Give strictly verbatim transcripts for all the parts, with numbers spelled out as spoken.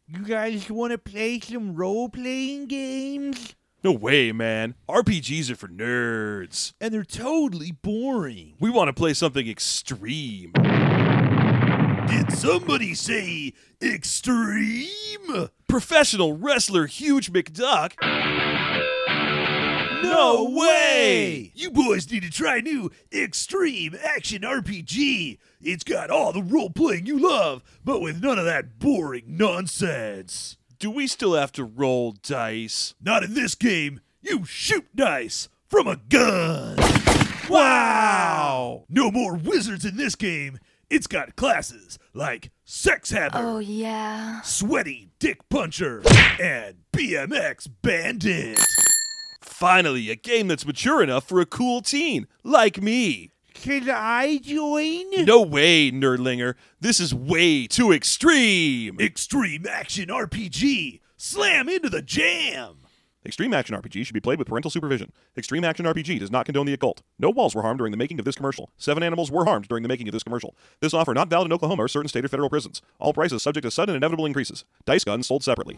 You guys want to play some role-playing games? No way, man. R P Gs are for nerds. And they're totally boring. We want to play something extreme. Did somebody say extreme? Professional wrestler Huge McDuck? No way! You boys need to try new Extreme Action R P G. It's got all the role-playing you love, but with none of that boring nonsense. Do we still have to roll dice? Not in this game. You shoot dice from a gun. Wow! No more wizards in this game. It's got classes like Sex Hammer, Oh, yeah. Sweaty Dick Puncher, and B M X Bandit. Finally, a game that's mature enough for a cool teen, like me. Can I join? No way, nerdlinger. This is way too extreme. Extreme Action R P G. Slam into the jam. Extreme Action R P G should be played with parental supervision. Extreme Action R P G does not condone the occult. No walls were harmed during the making of this commercial. Seven animals were harmed during the making of this commercial. This offer not valid in Oklahoma or certain state or federal prisons. All prices subject to sudden and inevitable increases. Dice guns sold separately.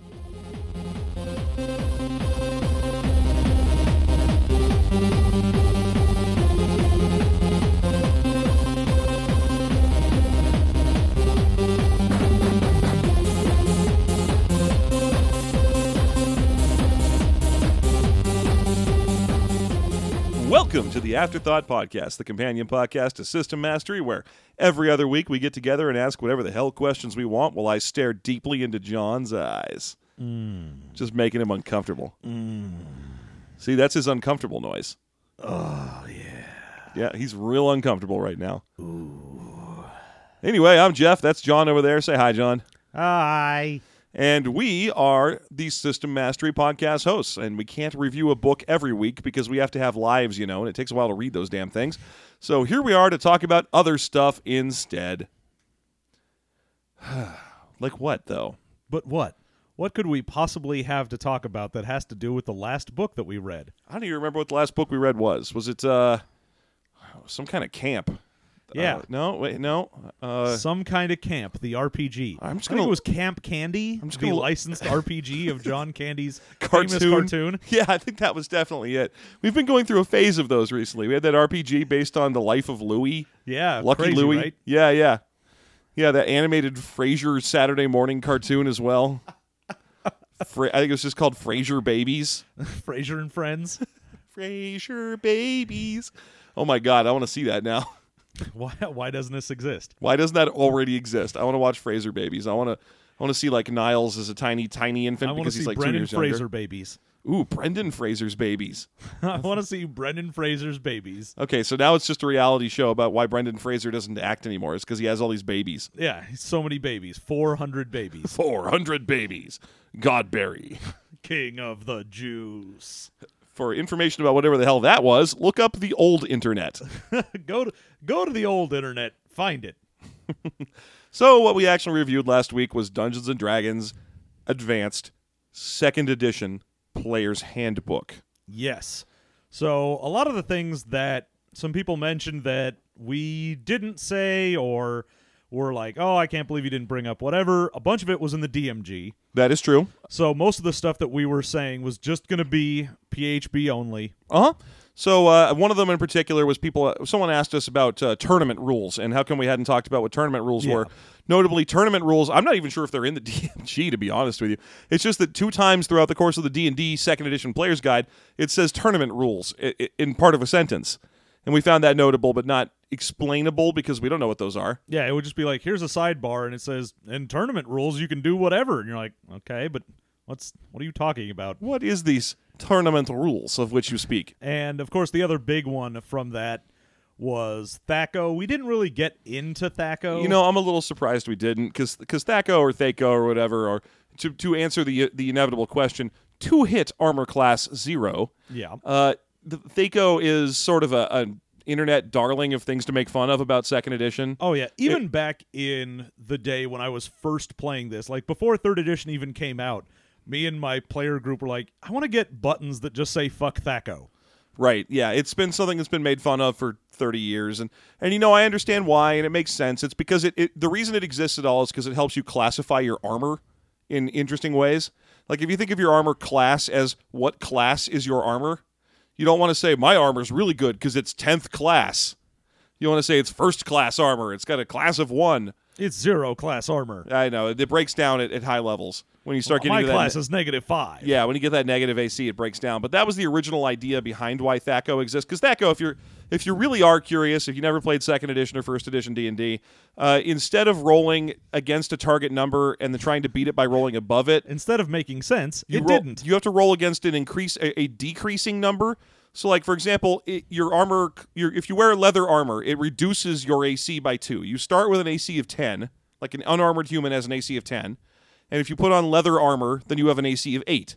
Welcome to the Afterthought Podcast, the companion podcast to System Mastery, where every other week we get together and ask whatever the hell questions we want while I stare deeply into John's eyes. Mm. Just making him uncomfortable. Mm. See, that's his uncomfortable noise. Oh, yeah. Yeah, he's real uncomfortable right now. Ooh. Anyway, I'm Jeff. That's John over there. Say hi, John. Hi. And we are the System Mastery Podcast hosts, and we can't review a book every week because we have to have lives, you know, and it takes a while to read those damn things. So here we are to talk about other stuff instead. Like what, though? But what? What could we possibly have to talk about that has to do with the last book that we read? I don't even remember what the last book we read was. Was it uh, some kind of camp? Yeah. Uh, no, wait, no. Uh, Some kind of camp, the R P G. I'm just I think gonna- it was Camp Candy, I'm just the gonna- licensed R P G of John Candy's cartoon. famous cartoon. Yeah, I think that was definitely it. We've been going through a phase of those recently. We had that R P G based on the life of Louie. Yeah, Lucky crazy, Louie. right? Yeah, yeah. Yeah, that animated Frasier Saturday morning cartoon as well. Fra- I think it was just called Frasier Babies. Frasier and Friends. Frasier Babies. Oh my God, I want to see that now. Why? Why doesn't this exist? Why doesn't that already exist? I want to watch Fraser Babies. I want to. I want to see like Niles as a tiny, tiny infant I want to because see he's like Brendan two years Fraser younger. babies. Ooh, Brendan Fraser's babies. I want to see Brendan Fraser's babies. Okay, so now it's just a reality show about why Brendan Fraser doesn't act anymore. It's because he has all these babies. Yeah, so many babies. four hundred babies. Four hundred babies. Godberry. King of the Juice. For information about whatever the hell that was, look up the old internet. go to go to the old internet. Find it. So what we actually reviewed last week was Dungeons and Dragons Advanced Second Edition Player's Handbook. Yes. So a lot of the things that some people mentioned that we didn't say or were like, oh, I can't believe you didn't bring up whatever, a bunch of it was in the D M G. That is true. So most of the stuff that we were saying was just going to be P H B only. Uh-huh. So uh, one of them in particular was people. Someone asked us about uh, tournament rules and how come we hadn't talked about what tournament rules Yeah. were. Notably, tournament rules. I'm not even sure if they're in the D M G, to be honest with you. It's just that two times throughout the course of the D and D Second Edition Player's Guide, it says tournament rules i- i- in part of a sentence, and we found that notable, but not explainable because we don't know what those are. Yeah, it would just be like, here's a sidebar, and it says, in tournament rules, you can do whatever. And you're like, okay, but what's what are you talking about? What is these tournament rules of which you speak? And, of course, the other big one from that was Thaco. We didn't really get into Thaco. You know, I'm a little surprised we didn't, because because Thaco or Thaco or whatever, or to to answer the the inevitable question, two hit armor class zero. Yeah. Uh, the Thaco is sort of a, a internet darling of things to make fun of about Second Edition. Oh, yeah. Even back in the day when I was first playing this, like before third edition even came out, me and my player group were like, I want to get buttons that just say fuck Thaco. Right, yeah. It's been something that's been made fun of for thirty years. And, and you know, I understand why, and it makes sense. It's because it, it the reason it exists at all is because it helps you classify your armor in interesting ways. Like if you think of your armor class as what class is your armor, you don't want to say my armor's really good because it's tenth class. You want to say it's first class armor. It's got a class of one. It's zero class armor. I know. It breaks down at, at high levels. When you start Well, getting my to that class ne- is negative five. Yeah, when you get that negative A C, it breaks down. But that was the original idea behind why THAC-O exists. Because THAC-O, if you're if you really are curious, if you never played second edition or first edition D and D, uh, instead of rolling against a target number and then trying to beat it by rolling above it, Instead of making sense, you it roll- didn't. You have to roll against an increase a, a decreasing number. So, like for example, it, your armor, your, if you wear leather armor, it reduces your A C by two. You start with an A C of ten, like an unarmored human has an A C of ten. And if you put on leather armor, then you have an A C of eight.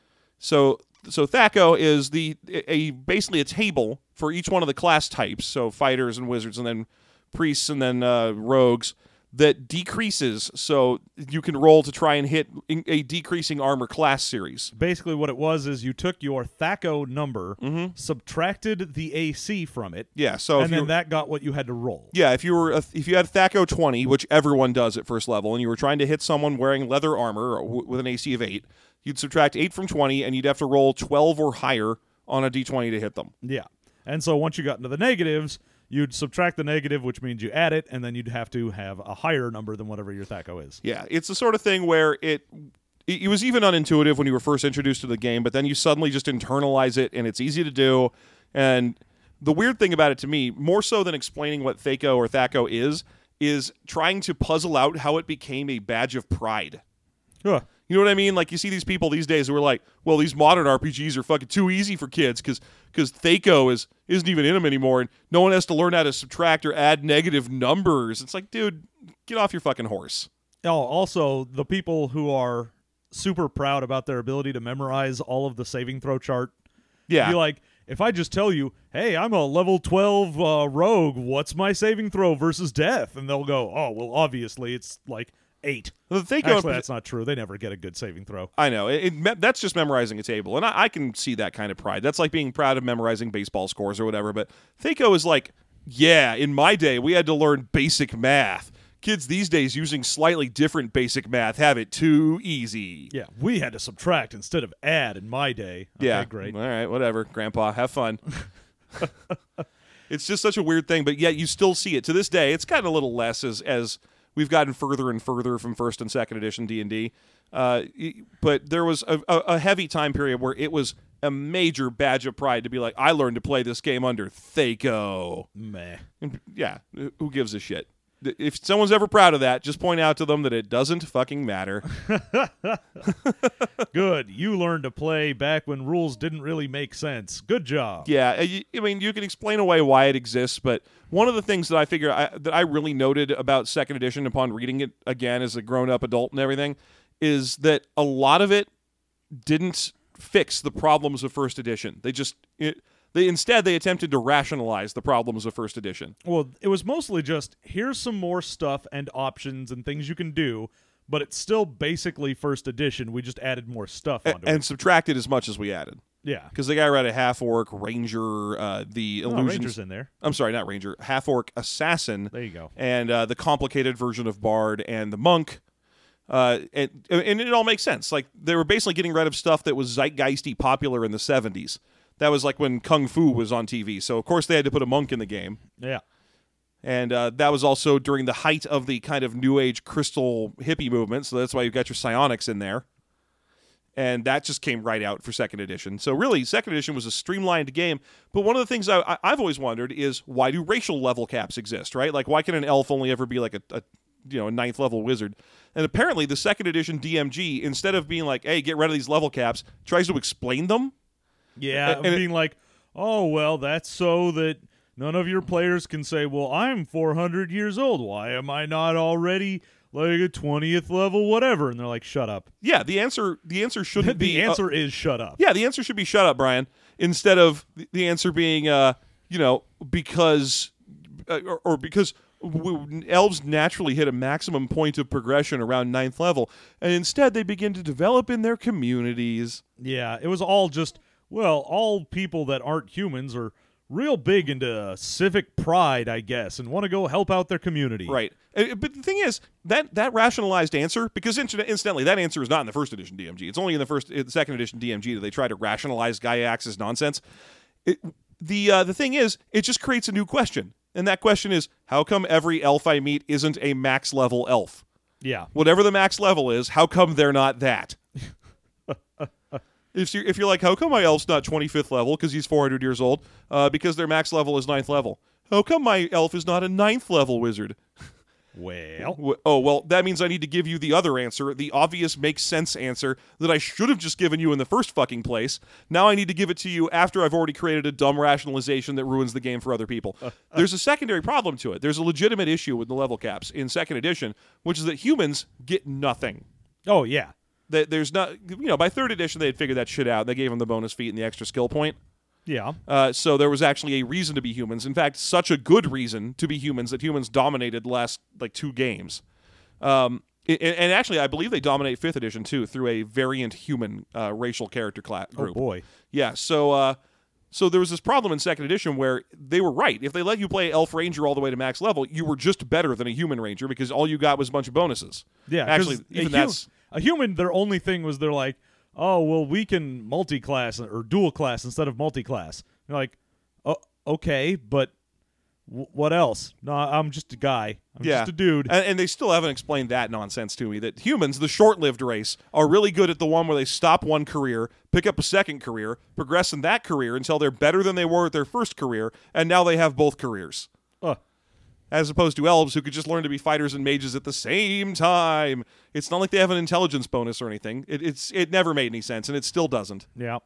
So so THAC-O is the a basically a table for each one of the class types, so fighters and wizards and then priests and then uh, rogues, that decreases so you can roll to try and hit a decreasing armor class series. Basically, what it was is you took your THAC-O number, Mm-hmm. subtracted the A C from it, Yeah, so and if then you that got what you had to roll. Yeah, if you were a, if you had THAC-O twenty, which everyone does at first level, and you were trying to hit someone wearing leather armor w- with an A C of eight, you'd subtract eight from twenty, and you'd have to roll twelve or higher on a d twenty to hit them. Yeah. And so once you got into the negatives, you'd subtract the negative, which means you add it, and then you'd have to have a higher number than whatever your THAC-O is. Yeah, it's the sort of thing where it it it was even unintuitive when you were first introduced to the game, but then you suddenly just internalize it, and it's easy to do. And the weird thing about it to me, more so than explaining what THAC-O or THAC-O is, is trying to puzzle out how it became a badge of pride. Huh. You know what I mean? Like, you see these people these days who are like, well, these modern R P Gs are fucking too easy for kids because because THAC-O is, isn't even in them anymore, and no one has to learn how to subtract or add negative numbers. It's like, dude, get off your fucking horse. Oh, also, the people who are super proud about their ability to memorize all of the saving throw chart. Yeah. Be like, if I just tell you, hey, I'm a level twelve uh, rogue, what's my saving throw versus death? And they'll go, oh, well, obviously it's like eight. The THAC-O Actually, that's not true. They never get a good saving throw. I know. It, it me- that's just memorizing a table, and I, I can see that kind of pride. That's like being proud of memorizing baseball scores or whatever, but THAC-O is like, yeah, in my day, we had to learn basic math. Kids these days using slightly different basic math have it too easy. Yeah, we had to subtract instead of add in my day. Okay, Yeah. great. All right, whatever. Grandpa, have fun. It's just such a weird thing, but yet you still see it. To this day, it's gotten a little less as as we've gotten further and further from first and second edition D and D. Uh, y- but there was a, a, a heavy time period where it was a major badge of pride to be like, I learned to play this game under THAC-O. Meh. And, yeah, who gives a shit? If someone's ever proud of that, just point out to them that it doesn't fucking matter. Good. You learned to play back when rules didn't really make sense. Good job. Yeah, I I mean, you can explain away why it exists, but one of the things that I figure I, that I really noted about second edition upon reading it again as a grown-up adult and everything is that a lot of it didn't fix the problems of first edition. They just it, they instead they attempted to rationalize the problems of first edition. Well, it was mostly just here's some more stuff and options and things you can do, but it's still basically first edition. We just added more stuff A- onto and it. subtracted as much as we added. Yeah. Because the guy read a half orc ranger, uh, the Oh, illusions. Ranger's in there. I'm sorry, not ranger, half orc assassin. There you go. And uh, the complicated version of bard and the monk. Uh, and, and it all makes sense. Like, they were basically getting rid of stuff that was zeitgeisty popular in the seventies. That was like when Kung Fu was on T V. So, of course, they had to put a monk in the game. Yeah. And uh, that was also during the height of the kind of new age crystal hippie movement. So that's why you've got your psionics in there. And that just came right out for second edition. So really, second edition was a streamlined game. But one of the things I, I, I've always wondered is, why do racial level caps exist, right? Like, why can an elf only ever be like a, a you know, a ninth level wizard? And apparently the second edition D M G, instead of being like, hey, get rid of these level caps, tries to explain them. Yeah, And it- being like, oh, well, that's so that none of your players can say, well, I'm four hundred years old. Why am I not already like a twentieth level whatever? And they're like, shut up. Yeah, the answer the answer shouldn't The be uh, answer is shut up. yeah, the answer should be shut up, Brian, instead of the- the answer being, uh, you know, because uh, or, or because w- elves naturally hit a maximum point of progression around ninth level, and instead they begin to develop in their communities. Yeah, it was all just, well, all people that aren't humans are real big into civic pride, I guess, and want to go help out their community. Right. Uh, But the thing is, that that rationalized answer, because incident- incidentally, that answer is not in the first edition D M G. It's only in the first, in the second edition D M G that they try to rationalize Gaiax's nonsense. It, the uh, the thing is, it just creates a new question, and that question is, how come every elf I meet isn't a max level elf? Yeah. Whatever the max level is, how come they're not that? If you're, if you're like, how come my elf's not twenty-fifth level because he's four hundred years old? Uh, because their max level is ninth level. How come my elf is not a ninth level wizard? Well. W- Oh, well, that means I need to give you the other answer, the obvious makes sense answer that I should have just given you in the first fucking place. Now I need to give it to you after I've already created a dumb rationalization that ruins the game for other people. There's a secondary problem to it. There's a legitimate issue with the level caps in second edition, which is that humans get nothing. Oh, yeah. That There's not, you know, by third edition they had figured that shit out. They gave them the bonus feat and the extra skill point. Yeah. Uh, so there was actually a reason to be humans. In fact, such a good reason to be humans that humans dominated the last like two games. Um, and, and actually, I believe they dominate fifth edition too through a variant human uh, racial character class Oh, group. boy. Yeah. So uh, so there was this problem in second edition where they were right. If they let you play elf ranger all the way to max level, you were just better than a human ranger because all you got was a bunch of bonuses. Yeah. 'cause Actually, a even hu- that's A human, their only thing was they're like, oh, well, we can multi-class or dual class instead of multi-class. You're like, oh, okay, but w- what else? No, I'm just a guy. I'm yeah. just a dude. And, and they still haven't explained that nonsense to me, that humans, the short-lived race, are really good at the one where they stop one career, pick up a second career, progress in that career until they're better than they were at their first career, and now they have both careers. Uh, As opposed to elves who could just learn to be fighters and mages at the same time. It's not like they have an intelligence bonus or anything. It, it's it never made any sense, and it still doesn't. yeah.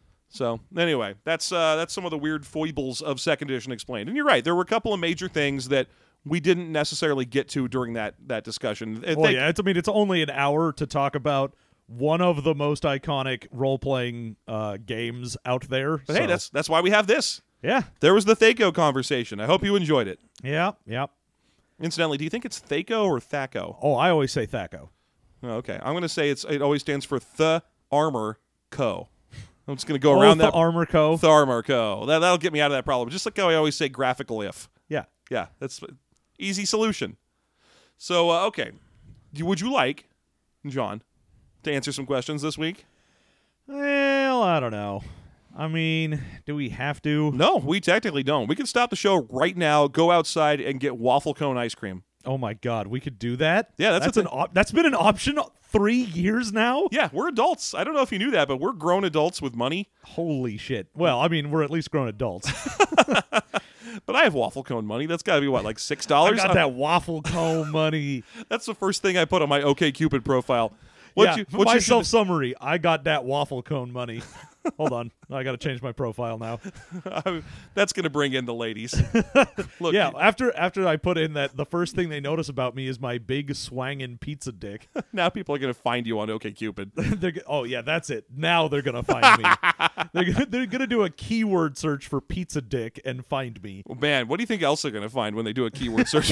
So anyway, that's uh, that's some of the weird foibles of second edition explained. And you're right, there were a couple of major things that we didn't necessarily get to during that that discussion. And Well, they- yeah, it's, I mean, it's only an hour to talk about one of the most iconic role-playing uh, games out there. But hey, so- that's that's why we have this. Yeah. There was the Thaco conversation. I hope you enjoyed it. Yeah, yeah. Incidentally, do you think it's Thaco or Thaco? Oh, I always say Thaco. Oh, okay, I'm going to say it's it always stands for The Armor Co. I'm just going to go Oh, around the that. Armor Co. The Armor Co. That, that'll get me out of that problem. Just like how I always say graphical if. Yeah. Yeah, that's easy solution. So, uh, okay. Do- Would you like, John, to answer some questions this week? Well, I don't know. I mean, do we have to? No, we technically don't. We could stop the show right now, go outside, and get waffle cone ice cream. Oh my God, we could do that. Yeah, that's that's a an op- that's been an option three years now. Yeah, we're adults. I don't know if you knew that, but we're grown adults with money. Holy shit. Well, I mean, we're at least grown adults. But I have waffle cone money. That's got to be, what, like six I dollars? got that waffle cone money. That's the first thing I put on my OkCupid profile. What yeah, you, what my you self summary. I got that waffle cone money. Hold on, I got to change my profile now. should- That's going to bring in the ladies. Look, Yeah, you- after after I put in that, the first thing they notice about me is my big swangin' pizza dick. now people are going to find you on OkCupid. they're, g- oh yeah, that's it. Now they're gonna find me. they're, gonna, they're gonna do a keyword search for pizza dick and find me. Oh, man, what do you think else they're going to find when they do a keyword search?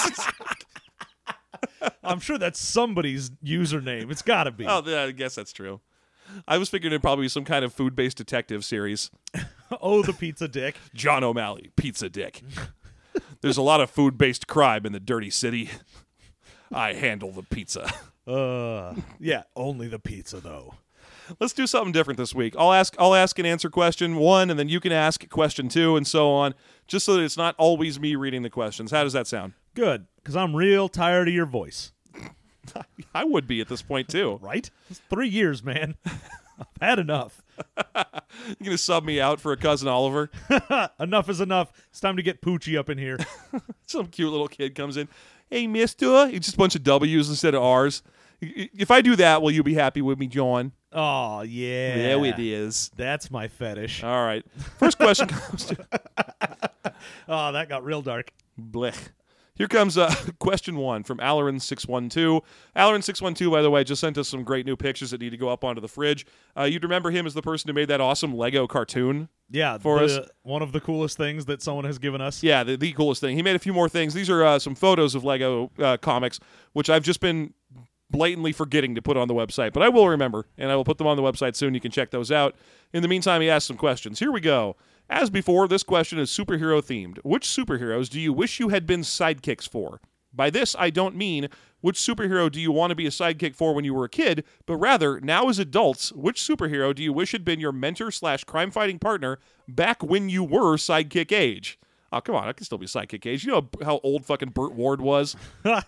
I'm sure that's somebody's username. It's got to be. Oh, yeah, I guess that's true. I was figuring it'd probably be some kind of food-based detective series. Oh, the pizza dick. John O'Malley, Pizza Dick. There's a lot of food-based crime in the dirty city. I handle the pizza. Uh, yeah, only the pizza though. Let's do something different this week. I'll ask I'll ask and answer question one, and then you can ask question two, and so on, just so that it's not always me reading the questions. How does that sound? Good, because I'm real tired of your voice. I would be at this point, too. Right? It's three years, man. I've had enough. You're going to sub me out for a Cousin Oliver? Enough is enough. It's time to get Poochie up in here. Some cute little kid comes in. Hey, mister. It's just a bunch of W's instead of R's. If I do that, will you be happy with me, John? Oh, yeah. There it is. That's my fetish. All right. First question comes to... Oh, that got real dark. Blech. Here comes uh, question one from Allerin six one two. Allerin six one two, by the way, just sent us some great new pictures that need to go up onto the fridge. Uh, you'd remember him as the person who made that awesome Lego cartoon. Yeah, For the, us. one of the coolest things that someone has given us. Yeah, the, the coolest thing. He made a few more things. These are uh, some photos of Lego uh, comics, which I've just been blatantly forgetting to put on the website, but I will remember, and I will put them on the website soon. You can check those out. In the meantime, he asked some questions. Here we go. As before, this question is superhero themed. Which superheroes do you wish you had been sidekicks for? By this, I don't mean which superhero do you want to be a sidekick for when you were a kid, but rather, now as adults, which superhero do you wish had been your mentor slash crime-fighting partner back when you were sidekick age? Oh, come on, I can still be sidekick age. You know how old fucking Burt Ward was? uh,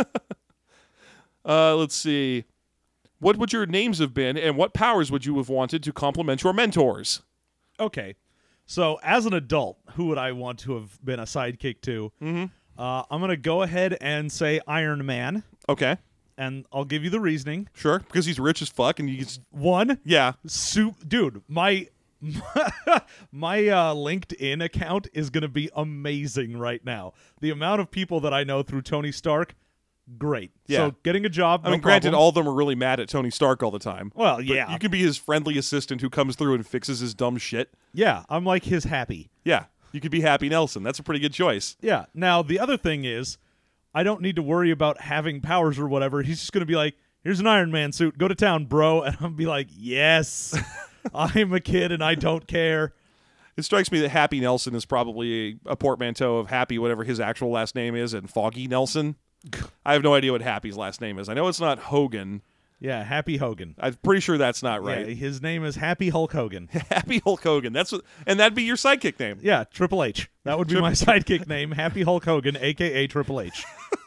let's see. What would your names have been, and what powers would you have wanted to complement your mentors? Okay. So, as an adult, who would I want to have been a sidekick to? Mm-hmm. Uh, I'm going to go ahead and say Iron Man, Okay, and I'll give you the reasoning. sure, because he's rich as fuck, and you can... One, Yeah. soup, dude, my my uh, LinkedIn account is going to be amazing right now. The amount of people that I know through Tony Stark, great. Yeah. So getting a job, I no mean, granted, problem. all of them are really mad at Tony Stark all the time. Well, But yeah. you can be his friendly assistant who comes through and fixes his dumb shit. Yeah, I'm like his happy. Yeah, you could be Happy Nelson. That's a pretty good choice. Yeah. Now, the other thing is, I don't need to worry about having powers or whatever. He's just going to be like, here's an Iron Man suit. Go to town, bro. And I'll be like, yes, I'm a kid and I don't care. It strikes me that Happy Nelson is probably a, a portmanteau of Happy, whatever his actual last name is, and Foggy Nelson. I have no idea what Happy's last name is. I know it's not Hogan. Yeah, Happy Hogan. I'm pretty sure that's not right. Yeah, his name is Happy Hulk Hogan. Happy Hulk Hogan. That's what, and that'd be your sidekick name. Yeah, Triple H. That would be my sidekick name, Happy Hulk Hogan, a k a. Triple H.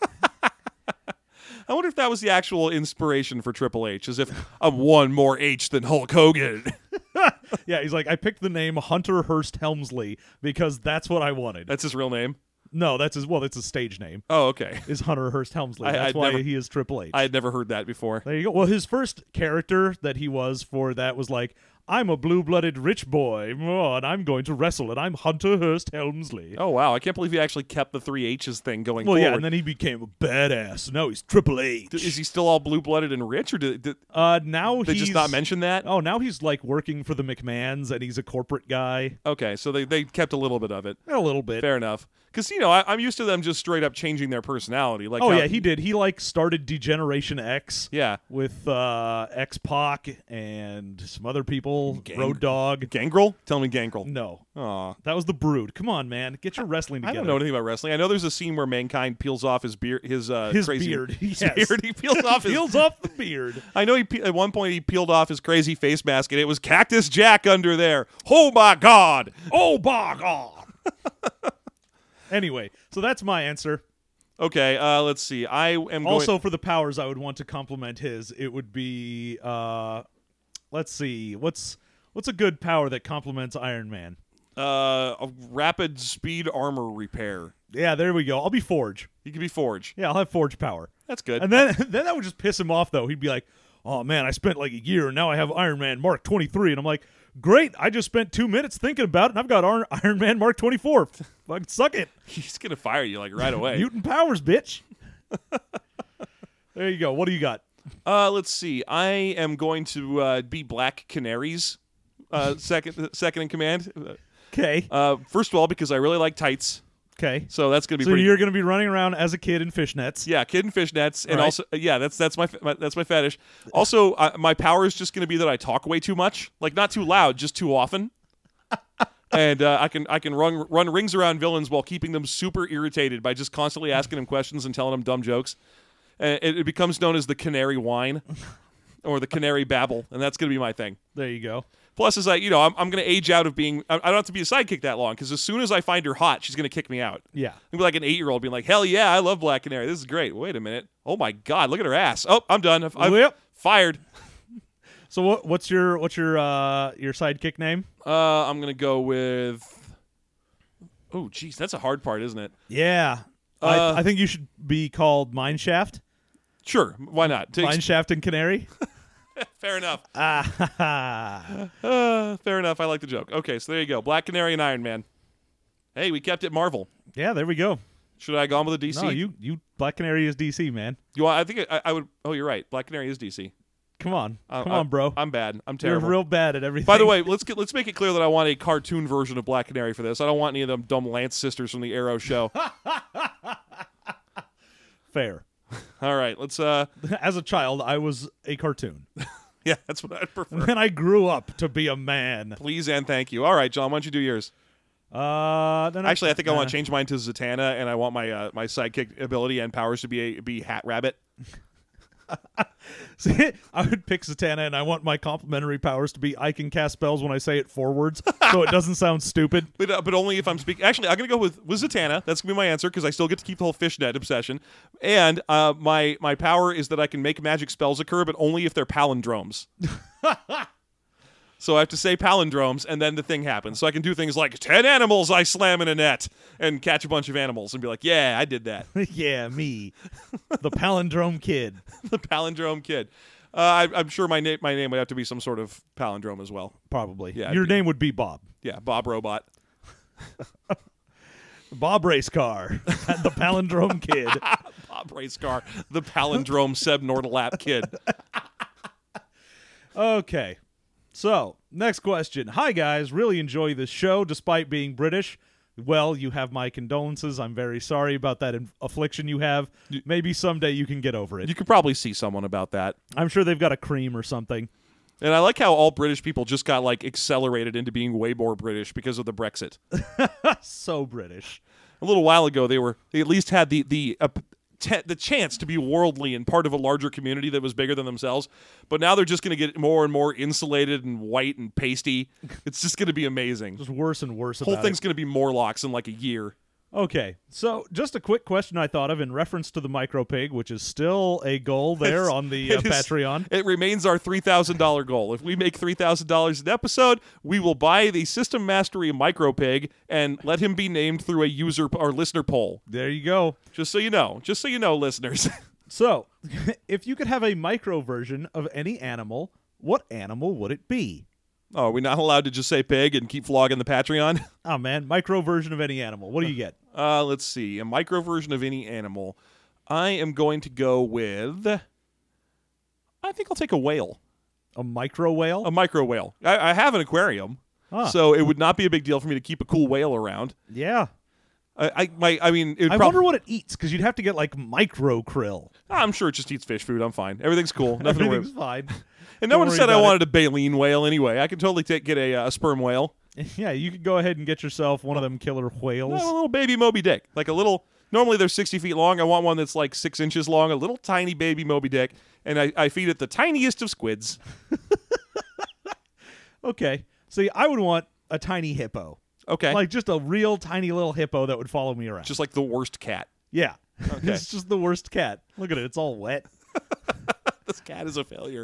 I wonder if that was the actual inspiration for Triple H, as if I'm one more H than Hulk Hogan. Yeah, he's like, I picked the name Hunter Hearst Helmsley because that's what I wanted. That's his real name? No, that's his, well, that's his stage name, Oh, okay. is Hunter Hearst Helmsley. I- That's I'd why never- he is Triple H. I had never heard that before. There you go. Well, his first character that he was for that was like, I'm a blue-blooded rich boy, oh, and I'm going to wrestle, and I'm Hunter Hearst Helmsley. Oh, wow. I can't believe he actually kept the three H's thing going well, forward. yeah, and then he became a badass. Now he's Triple H. D- Is he still all blue-blooded and rich, or did, did Uh, now they he's just not mention that? Oh, now he's like working for the McMahons, and he's a corporate guy. Okay, so they, they kept a little bit of it. A little bit. Fair enough. Because, you know, I, I'm used to them just straight up changing their personality. Like Oh how- yeah, he did. He like started Degeneration X. Yeah. With uh, X-Pac and some other people. Gang- Road Dogg. Gangrel? Tell me Gangrel. No, Aw. that was the Brood. Come on, man, get your wrestling I together. don't know anything about wrestling. I know there's a scene where Mankind peels off his beard, his uh, His crazy beard, his yes. beard. He peels off his. Peels off the beard. I know he pe- at one point he peeled off his crazy face mask, and it was Cactus Jack under there. Oh my God! Oh my God. Anyway, so that's my answer. Okay, uh, let's see. I am going- Also, for the powers I would want to complement his, it would be uh, let's see, what's what's a good power that complements Iron Man? uh, a rapid speed armor repair. Yeah, there we go. I'll be Forge. He could be Forge. Yeah, I'll have Forge power. That's good. And then then that would just piss him off though. He'd be like, "Oh man, I spent like a year and now I have Iron Man Mark twenty-three." And I'm like, "Great, I just spent two minutes thinking about it and I've got Ar- Iron Man Mark twenty-four. Fucking suck it. He's gonna fire you like right away. Mutant powers, bitch." There you go. What do you got? Uh, let's see. I am going to uh, be Black Canaries, uh, second second in command. Okay. Uh, first of all, because I really like tights, Okay. so that's gonna be So pretty. you're going to be running around as a kid in fishnets. Yeah, kid in fishnets, and Right. also yeah, that's that's my, my that's my fetish. Also, uh, my power is just going to be that I talk way too much, like not too loud, just too often, and uh, I can I can run run rings around villains while keeping them super irritated by just constantly asking them questions and telling them dumb jokes. And it, it becomes known as the Canary Whine, or the Canary Babble, and that's going to be my thing. There you go. Plus, as I, you know, I'm, I'm going to age out of being. I, I don't have to be a sidekick that long because as soon as I find her hot, she's going to kick me out. Yeah. I'll be like an eight-year-old being like, "Hell yeah, I love Black Canary. This is great." Wait a minute. Oh my God, look at her ass. Oh, I'm done. I've, I've Yep. fired. So what what's your what's your uh your sidekick name? Uh, I'm going to go with. Oh, geez, that's a hard part, isn't it? Yeah. Uh, I, I think you should be called Mineshaft. Sure, why not? To ex- Mineshaft and Canary. fair enough. Ah. Uh, fair enough. I like the joke. Okay, so there you go. Black Canary and Iron Man. Hey, we kept it Marvel. Yeah, there we go. Should I have gone with a D C? No, you you Black Canary is D C, man. You want, I think I, I would. Oh, you're right. Black Canary is D C. Come on. Uh, Come I- on, bro. I'm bad. I'm You're terrible. real bad at everything. By the way, let's get let's make it clear that I want a cartoon version of Black Canary for this. I don't want any of them dumb Lance sisters from the Arrow show. fair. All right, let's. uh As a child, I was a cartoon. Yeah, that's what I'd prefer. And then I grew up to be a man. Please and thank you. All right, John, why don't you do yours? Uh, then Actually, I think I uh, want to change mine to Zatanna, and I want my uh, my sidekick ability and powers to be a be Hat Rabbit. See, I would pick Zatanna, and I want my complimentary powers to be I can cast spells when I say it forwards, so it doesn't sound stupid. But uh, but only if I'm speaking. Actually, I'm gonna go with with Zatanna. That's gonna be my answer because I still get to keep the whole fishnet obsession. And uh, my my power is that I can make magic spells occur, but only if they're palindromes. So I have to say palindromes, and then the thing happens. So I can do things like ten animals I slam in a net and catch a bunch of animals and be like, yeah, I did that. Yeah, me, the palindrome kid. The palindrome kid. Uh, I, I'm sure my name my name would have to be some sort of palindrome as well. Probably. Yeah, Your it'd be- name would be Bob. Yeah, Bob Robot. Bob Racecar, the palindrome kid. Bob Racecar, the palindrome Seb Nordalap kid. Okay. So, next question. Hi, guys. Really enjoy this show despite being British. Well, you have my condolences. I'm very sorry about that in- affliction you have. Maybe someday you can get over it. You could probably see someone about that. I'm sure they've got a cream or something. And I like how all British people just got like accelerated into being way more British because of the Brexit. So British. A little while ago, they were they at least had the the uh, te- the chance to be worldly and part of a larger community that was bigger than themselves. But now they're just going to get more and more insulated and white and pasty. It's just going to be amazing. Just worse and worse The whole about thing's it. going to be Morlocks in like a year. Okay, so just a quick question I thought of in reference to the micro pig, which is still a goal there It's- on the uh, it is- Patreon. It remains our three thousand dollars goal. If we make three thousand dollars an episode, we will buy the System Mastery Micro Pig and let him be named through a user or listener poll. There you go. Just so you know. Just so you know, listeners. So, if you could have a micro version of any animal, what animal would it be? Oh, are we not allowed to just say pig and keep flogging the Patreon? Oh man, micro version of any animal. What do you get? Uh, let's see. A micro version of any animal. I am going to go with... I think I'll take a whale. A micro whale? A micro whale. I, I have an aquarium, Huh. so it would not be a big deal for me to keep a cool whale around. Yeah. I, I, my, I mean, it would I prob- wonder what it eats, because you'd have to get like micro krill. I'm sure it just eats fish food. I'm fine. Everything's cool. Nothing to worry. Everything's fine. And no Don't one worry said I about wanted a baleen whale anyway. I could totally take, get a, uh, a sperm whale. Yeah, you could go ahead and get yourself one of them killer No, whales. a little baby Moby Dick. Like a little, normally they're sixty feet long. I want one that's like six inches long, a little tiny baby Moby Dick. And I, I feed it the tiniest of squids. Okay. See, I would want a tiny hippo. Okay. Like just a real tiny little hippo that would follow me around. Just like the worst cat. yeah. Okay. It's just the worst cat. Look at it. It's all wet. This cat is a failure.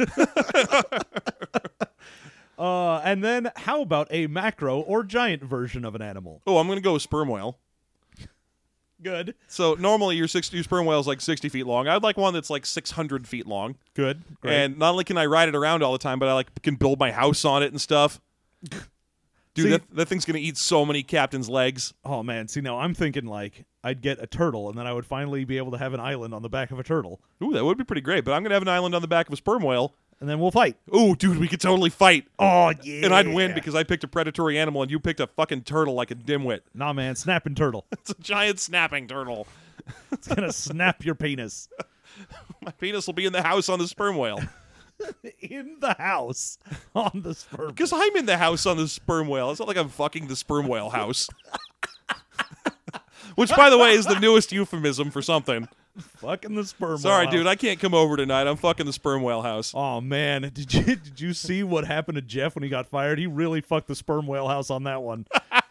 Uh, and then how about a macro or giant version of an animal? Oh, I'm going to go with sperm whale. Good. So normally your, six, your sperm whale is like sixty feet long. I'd like one that's like six hundred feet long. Good. Great. And not only can I ride it around all the time, but I like can build my house on it and stuff. Dude, See- that, that thing's going to eat so many captain's legs. Oh man, see now I'm thinking like I'd get a turtle and then I would finally be able to have an island on the back of a turtle. Ooh, that would be pretty great. But I'm going to have an island on the back of a sperm whale. And then we'll fight. Ooh, dude, we could totally fight. Oh yeah. And I'd win because I picked a predatory animal and you picked a fucking turtle like a dimwit. Nah man, snapping turtle. It's a giant snapping turtle. It's gonna snap your penis. My penis will be in the house on the sperm whale. In the house on the sperm. Because I'm in the house on the sperm whale. It's not like I'm fucking the sperm whale house. Which, by the way, is the newest euphemism for something. Fucking the sperm. Sorry, whale dude, house. I can't come over tonight. I'm fucking the sperm whale house. Oh man, did you did you see what happened to Jeff when he got fired? He really fucked the sperm whale house on that one.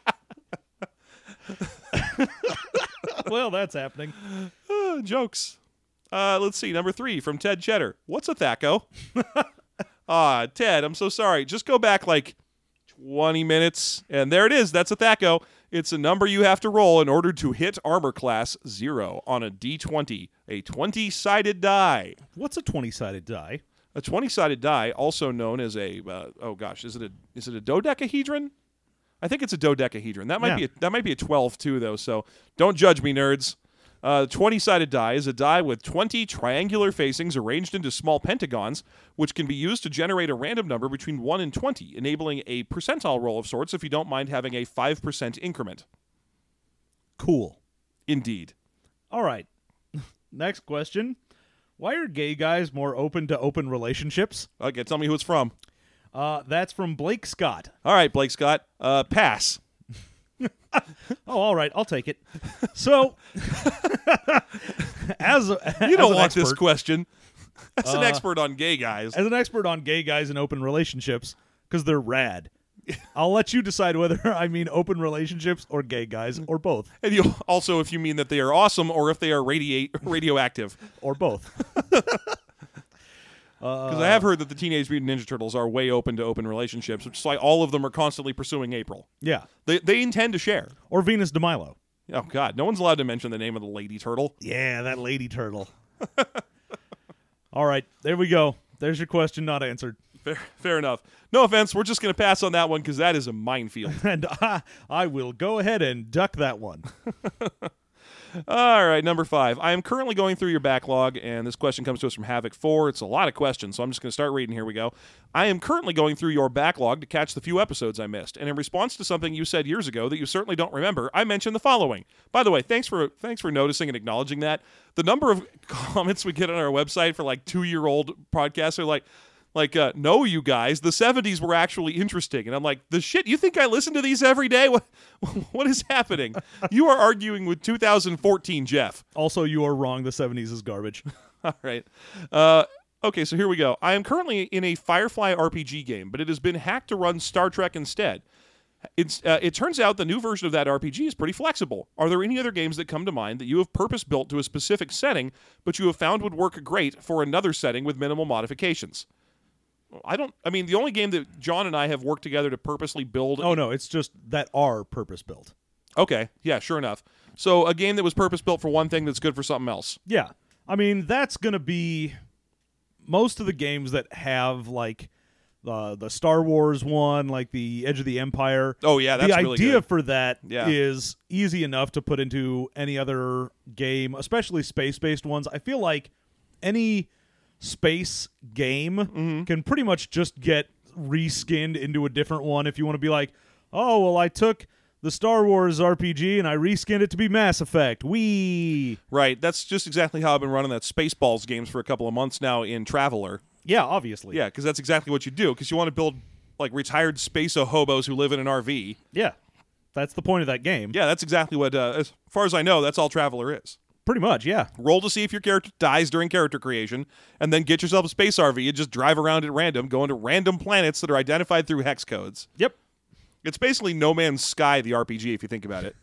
Well, that's happening. Uh, jokes. Uh, let's see. Number three from Ted Cheddar. What's a thaco? Ah, Ted, I'm so sorry. Just go back like twenty minutes, and there it is. That's a thaco. It's a number you have to roll in order to hit armor class zero on a d twenty, a twenty-sided die. What's a twenty-sided die? A twenty-sided die, also known as a uh, oh gosh, is it a is it a dodecahedron? I think it's a dodecahedron. That might Yeah. be a, that might be a twelve too, though. So don't judge me, nerds. Uh, twenty-sided die is a die with twenty triangular facings arranged into small pentagons, which can be used to generate a random number between one and twenty, enabling a percentile roll of sorts if you don't mind having a five percent increment. Cool. Indeed. All right. Next question. Why are gay guys more open to open relationships? Okay, tell me who it's from. Uh, that's from Blake Scott. All right, Blake Scott. Uh, pass. Oh, all right. I'll take it. So, as, a, You don't as an want expert, this question. As an Uh, expert on gay guys. As an expert on gay guys and open relationships, because they're rad, I'll let you decide whether I mean open relationships or gay guys or both. And you also if you mean that they are awesome or if they are radiate radioactive. Or both. Because I have heard that the Teenage Mutant Ninja Turtles are way open to open relationships, which is why all of them are constantly pursuing April. Yeah. They they intend to share. Or Venus de Milo. Oh, God. No one's allowed to mention the name of the lady turtle. Yeah, that lady turtle. All right. There we go. There's your question not answered. Fair, fair enough. No offense. We're just going to pass on that one because that is a minefield. And I, I will go ahead and duck that one. All right, number five. I am currently going through your backlog, and this question comes to us from Havoc four. It's a lot of questions, so I'm just going to start reading. Here we go. I am currently going through your backlog to catch the few episodes I missed, and in response to something you said years ago that you certainly don't remember, I mentioned the following. By the way, thanks for thanks for noticing and acknowledging that. The number of comments we get on our website for like two-year-old podcasts are like, Like, uh, no, you guys, the seventies were actually interesting. And I'm like, the shit, you think I listen to these every day? What, what is happening? You are arguing with two thousand fourteen Jeff. Also, you are wrong. The seventies is garbage. All right. Uh, okay, so here we go. I am currently in a Firefly R P G game, but it has been hacked to run Star Trek instead. It's, uh, it turns out the new version of that R P G is pretty flexible. Are there any other games that come to mind that you have purpose-built to a specific setting, but you have found would work great for another setting with minimal modifications? I don't, I mean, the only game that John and I have worked together to purposely build. Oh, no, it's just that are purpose-built. Okay, yeah, sure enough. So a game that was purpose-built for one thing that's good for something else. Yeah. I mean, that's going to be most of the games that have, like, uh, the Star Wars one, like the Edge of the Empire. Oh, yeah, that's the really idea good. for that Yeah. is easy enough to put into any other game, especially space-based ones. I feel like any space game Mm-hmm. can pretty much just get reskinned into a different one if you want to be like, oh, well, I took the Star Wars R P G and I reskinned it to be Mass Effect. Wee. Right, that's just exactly how I've been running that Spaceballs games for a couple of months now in Traveler. Yeah, obviously. Yeah, because that's exactly what you do, because you want to build, like, retired space hobos who live in an R V. Yeah. That's the point of that game. Yeah, that's exactly what, uh, as far as I know, that's all Traveler is. Pretty much, yeah. Roll to see if your character dies during character creation, and then get yourself a space R V and just drive around at random, going to random planets that are identified through hex codes. Yep. It's basically No Man's Sky, the R P G, if you think about it.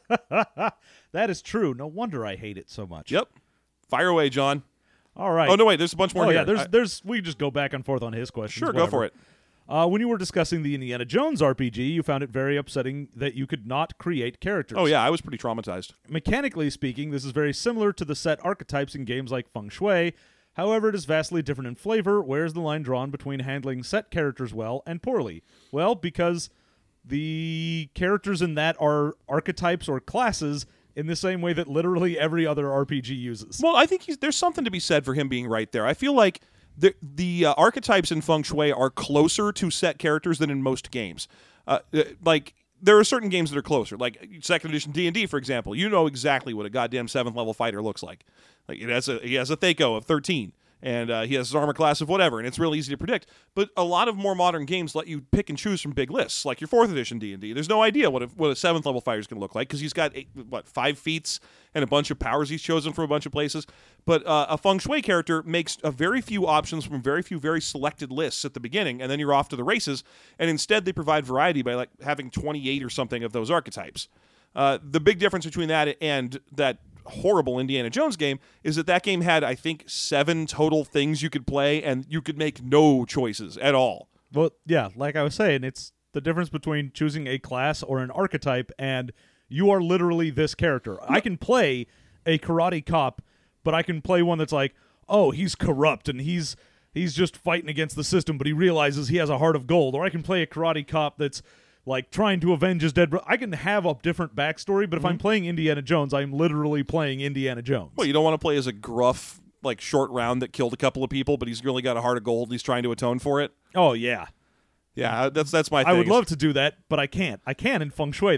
That is true. No wonder I hate it so much. Yep. Fire away, John. All right. Oh, no, wait, there's a bunch more Oh, here. yeah, there's, I- there's, we can just go back and forth on his questions. sure, go whatever. for it. Uh, when you were discussing the Indiana Jones R P G, you found it very upsetting that you could not create characters. Oh, yeah, I was pretty traumatized. Mechanically speaking, this is very similar to the set archetypes in games like Feng Shui. However, it is vastly different in flavor. Where is the line drawn between handling set characters well and poorly? Well, because the characters in that are archetypes or classes in the same way that literally every other R P G uses. Well, I think he's, there's something to be said for him being right there. I feel like the the uh, archetypes in Feng Shui are closer to set characters than in most games. Uh, uh, like, there are certain games that are closer. Like, second edition D and D, for example. You know exactly what a goddamn seventh level fighter looks like. Like, it has a, he has a Thaco of thirteen. And uh, he has his armor class of whatever, and it's really easy to predict. But a lot of more modern games let you pick and choose from big lists, like your fourth edition D and D. There's no idea what a, what a seventh level fighter is going to look like, because he's got, eight, what, five feats and a bunch of powers he's chosen from a bunch of places. But uh, a Feng Shui character makes a very few options from very few very selected lists at the beginning, and then you're off to the races. And instead, they provide variety by like having twenty-eight or something of those archetypes. Uh, the big difference between that and that horrible Indiana Jones game is that that game had, I think, seven total things you could play, and you could make no choices at all. Well, yeah, like I was saying, it's the difference between choosing a class or an archetype, and you are literally this character. I can play a karate cop, but I can play one that's like, oh, he's corrupt, and he's he's just fighting against the system, but he realizes he has a heart of gold. Or I can play a karate cop that's like trying to avenge his dead brother. I can have a different backstory, but if I'm playing Indiana Jones, I'm literally playing Indiana Jones. Well, you don't want to play as a gruff, like, short round that killed a couple of people, but he's really got a heart of gold and he's trying to atone for it. Oh, yeah. Yeah, that's that's my thing. I would love to do that, but I can't. I can in Feng Shui, though.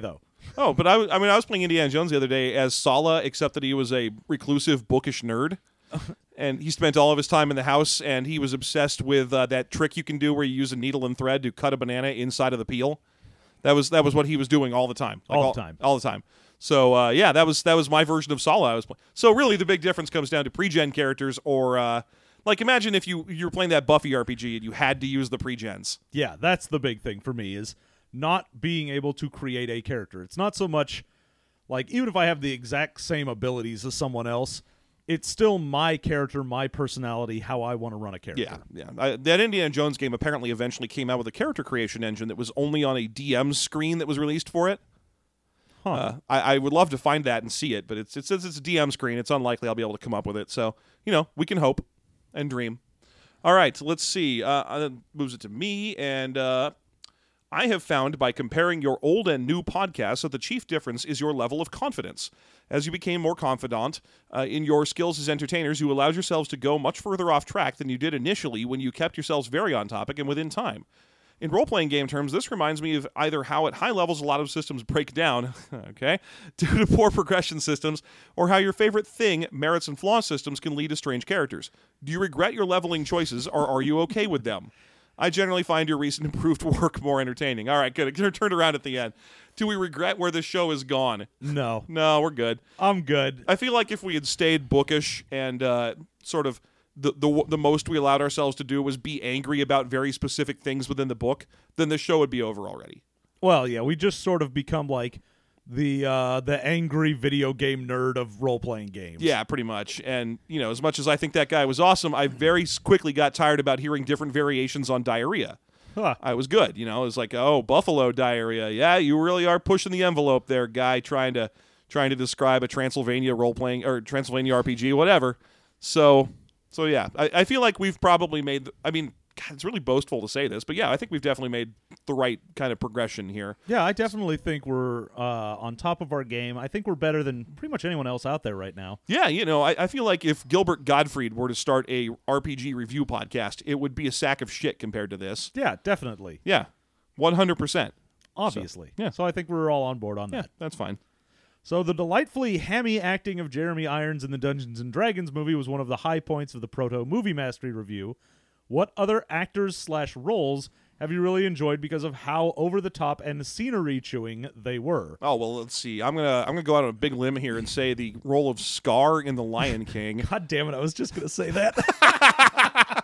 Oh, but I, was- I mean, I was playing Indiana Jones the other day as Sala, except that he was a reclusive, bookish nerd. And he spent all of his time in the house, and he was obsessed with uh, that trick you can do where you use a needle and thread to cut a banana inside of the peel. That was that was what he was doing all the time. Like, All the time. All the time. So, uh, yeah, that was that was my version of Sala I was playing. So, really, the big difference comes down to pre-gen characters or, uh, like, imagine if you, you were playing that Buffy R P G and you had to use the pre-gens. Yeah, that's the big thing for me is not being able to create a character. It's not so much like even if I have the exact same abilities as someone else, it's still my character, my personality, how I want to run a character. Yeah, yeah. I, that Indiana Jones game apparently eventually came out with a character creation engine that was only on a D M screen that was released for it. Huh. Uh, I, I would love to find that and see it, but it's, it says it's a D M screen. It's unlikely I'll be able to come up with it. So, you know, we can hope and dream. All right, let's see. Uh, uh, moves it to me, and uh, I have found by comparing your old and new podcasts that the chief difference is your level of confidence. As you became more confident uh, in your skills as entertainers, you allowed yourselves to go much further off track than you did initially when you kept yourselves very on topic and within time. In role-playing game terms, this reminds me of either how at high levels a lot of systems break down, okay, due to poor progression systems, or how your favorite thing, merits and flaws systems, can lead to strange characters. Do you regret your leveling choices, or are you okay with them? I generally find your recent improved work more entertaining. All right, good. It turned around at the end. Do we regret where the show has gone? No. No, we're good. I'm good. I feel like if we had stayed bookish and uh, sort of the, the the most we allowed ourselves to do was be angry about very specific things within the book, then the show would be over already. Well, yeah, we just sort of become like the uh, the angry video game nerd of role-playing games. Yeah, pretty much. And, you know, as much as I think that guy was awesome, I very s- quickly got tired about hearing different variations on diarrhea. Huh. I was good. You know, it was like, oh, buffalo diarrhea. Yeah, you really are pushing the envelope there, guy, trying to trying to describe a Transylvania role-playing or Transylvania R P G, whatever. So, so yeah, I, I feel like we've probably made, the, I mean, God, it's really boastful to say this, but yeah, I think we've definitely made the right kind of progression here. Yeah, I definitely think we're uh, on top of our game. I think we're better than pretty much anyone else out there right now. Yeah, you know, I, I feel like if Gilbert Gottfried were to start a R P G review podcast, it would be a sack of shit compared to this. Yeah, definitely. Yeah, one hundred percent. Obviously. So, yeah. So I think we're all on board on Yeah, that. that's fine. So the delightfully hammy acting of Jeremy Irons in the Dungeons and Dragons movie was one of the high points of the Proto Movie Mastery review. What other actors slash roles have you really enjoyed because of how over the top and scenery chewing they were? Oh well, let's see. I'm gonna I'm gonna go out on a big limb here and say the role of Scar in The Lion King. God damn it! I was just gonna say that.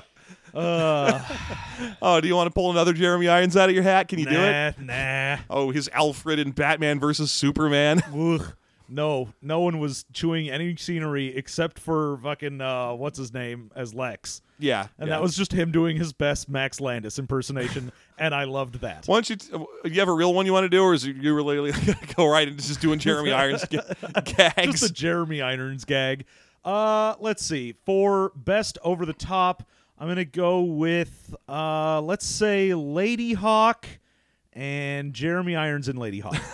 uh, Oh, do you want to pull another Jeremy Irons out of your hat? Can you nah, do it? Nah. Oh, his Alfred in Batman versus Superman. Ugh. No, no one was chewing any scenery except for fucking uh, what's his name as Lex. Yeah, And yeah. that was just him doing his best Max Landis impersonation, and I loved that. Why don't you? T- you have a real one you want to do, or is it you really gonna go right into just doing Jeremy Irons g- gags? Just a Jeremy Irons gag. Uh, let's see. For best over the top, I'm gonna go with uh, let's say Lady Hawk and Jeremy Irons in Lady Hawk.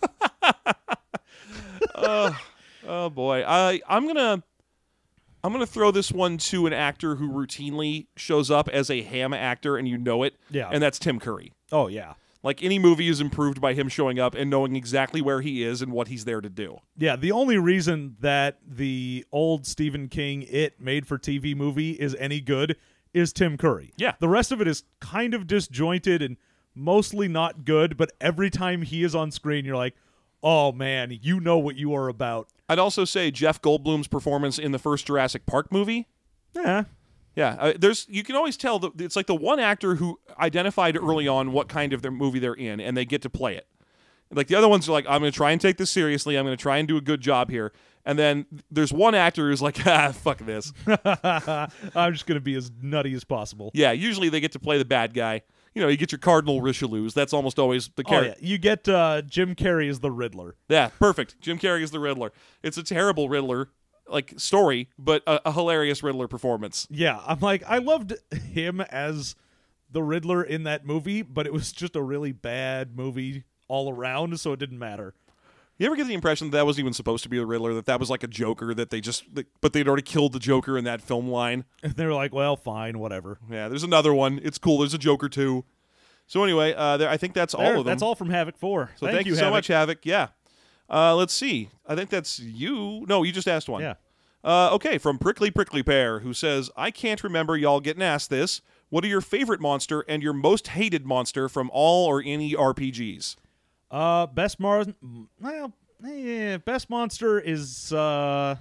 oh, oh boy, I I'm gonna I'm gonna throw this one to an actor who routinely shows up as a ham actor, and you know it. Yeah. and that's Tim Curry. Oh yeah. Like any movie is improved by him showing up and knowing exactly where he is and what he's there to do. Yeah, the only reason that the old Stephen King It made-for-T V movie is any good is Tim Curry. Yeah. The rest of it is kind of disjointed and mostly not good, but every time he is on screen, you're like, oh, man, you know what you are about. I'd also say Jeff Goldblum's performance in the first Jurassic Park movie. Yeah. Yeah, uh, there's you can always tell that it's like the one actor who identified early on what kind of their movie they're in, and they get to play it. Like the other ones are like, I'm going to try and take this seriously. I'm going to try and do a good job here. And then there's one actor who's like, ah, fuck this. I'm just going to be as nutty as possible. Yeah, usually they get to play the bad guy. You know, you get your Cardinal Richelieus. That's almost always the Oh, character. yeah. You get uh, Jim Carrey as the Riddler. Yeah, perfect. Jim Carrey is the Riddler. It's a terrible Riddler like story, but a, a hilarious Riddler performance. Yeah, I'm like, I loved him as the Riddler in that movie, but it was just a really bad movie all around, so it didn't matter. You ever get the impression that that wasn't even supposed to be the Riddler, that that was like a Joker, that they just, but they'd already killed the Joker in that film line? And they were like, well, fine, whatever. Yeah, there's another one. It's cool. There's a Joker too. So anyway, uh, there, I think that's There, all of them. That's all from Havoc four. So thank, thank, you so Havoc. much, Havoc. Yeah. Uh, let's see. I think that's you. No, you just asked one. Yeah. Uh, okay, from Prickly Prickly Pear, who says, I can't remember y'all getting asked this. What are your favorite monster and your most hated monster from all or any R P Gs? Uh, best Mars. Well, yeah, best monster is uh.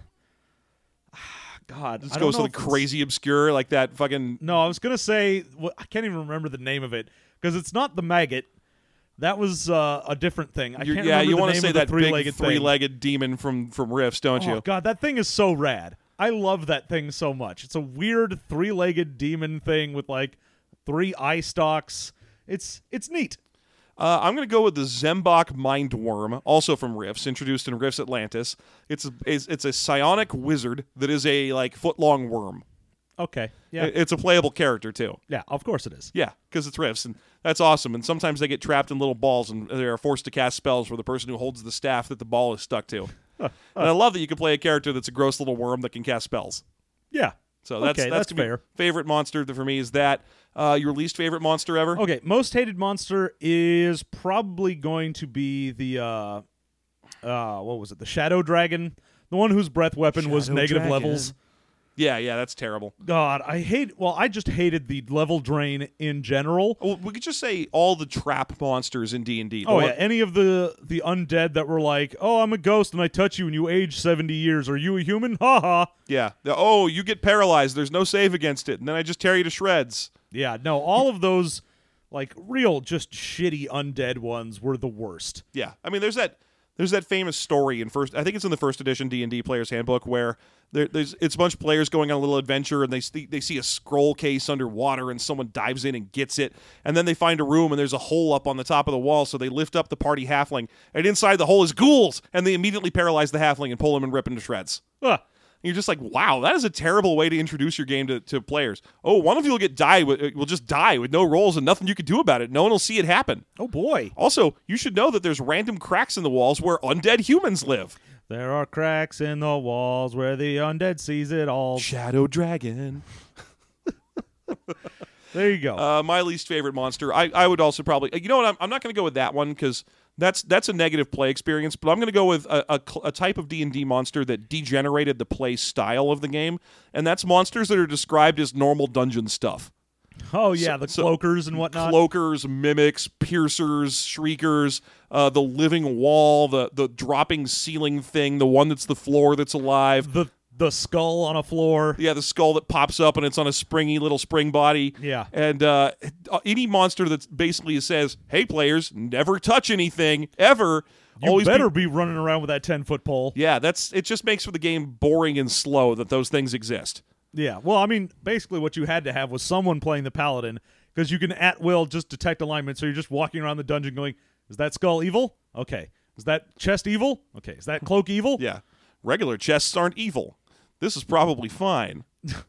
God, This I don't goes know to the if it's- crazy obscure, like that fucking. No, I was gonna say well, I can't even remember the name of it because it's not the maggot. That was uh, a different thing. I You're- can't yeah, remember you the want name to say of the that three-legged big thing. three-legged demon from from Rifts, don't Oh you? god, that thing is so rad. I love that thing so much. It's a weird three-legged demon thing with like three eye stalks. It's it's neat. Uh, I'm going to go with the Zembok Mindworm, also from Rifts, introduced in Rifts Atlantis. It's a, it's, it's a psionic wizard that is a like foot-long worm. Okay. Yeah. It- It's a playable character too. yeah, of course it is. Yeah, because it's Rifts, and that's awesome. And sometimes they get trapped in little balls, and they are forced to cast spells for the person who holds the staff that the ball is stuck to. And I love that you can play a character that's a gross little worm that can cast spells. Yeah. So that's Okay, that's, that's gonna be fair. favorite monster for me is that. Uh, your least favorite monster ever? Okay, most hated monster is probably going to be the uh uh what was it? The Shadow Dragon, the one whose breath weapon was Shadow negative Dragon. levels. Yeah, yeah, that's terrible. God, I hate well, I just hated the level drain in general. Well, we could just say all the trap monsters in D and D. Oh yeah, any of the the undead that were like, "Oh, I'm a ghost and I touch you and you age seventy years. Are you a human?" Ha ha. yeah. The- oh, you get paralyzed. There's no save against it, and then I just tear you to shreds. Yeah, no, all of those like real just shitty undead ones were the worst. Yeah, I mean, there's that there's that famous story in first. I think it's in the first edition D and D Player's Handbook where there, there's it's a bunch of players going on a little adventure and they see, they see a scroll case underwater and someone dives in and gets it, and then they find a room and there's a hole up on the top of the wall, so they lift up the party halfling and inside the hole is ghouls, and they immediately paralyze the halfling and pull him and rip him to shreds. Ah, And you're just like, wow, that is a terrible way to introduce your game to, to players. Oh, one of you will get die with, will just die with no rolls and nothing you can do about it. No one will see it happen. oh boy. Also, you should know that there's random cracks in the walls where undead humans live. There are cracks in the walls where the undead sees it all. Shadow Dragon. There you go. Uh, my least favorite monster. I, I would also probably, you know what? I'm, I'm not going to go with that one because that's that's a negative play experience. But I'm going to go with a, a, cl- a type of D and D monster that degenerated the play style of the game, and that's monsters that are described as normal dungeon stuff. oh yeah, the so- cloakers and whatnot. Cloakers, mimics, piercers, shriekers, uh, the living wall, the the dropping ceiling thing, the one that's the floor that's alive. the the skull on a floor. Yeah, the skull that pops up and it's on a springy little spring body. Yeah. And uh, any monster that basically says, hey, players, never touch anything, ever. You always better be- be running around with that ten foot pole. Yeah, that's it just makes for the game boring and slow that those things exist. Yeah. Well, I mean, basically what you had to have was someone playing the paladin because you can at will just detect alignment. So you're just walking around the dungeon going, is that skull evil? Okay. Is that chest evil? Okay. Is that cloak evil? Yeah. Regular chests aren't evil. This is probably fine.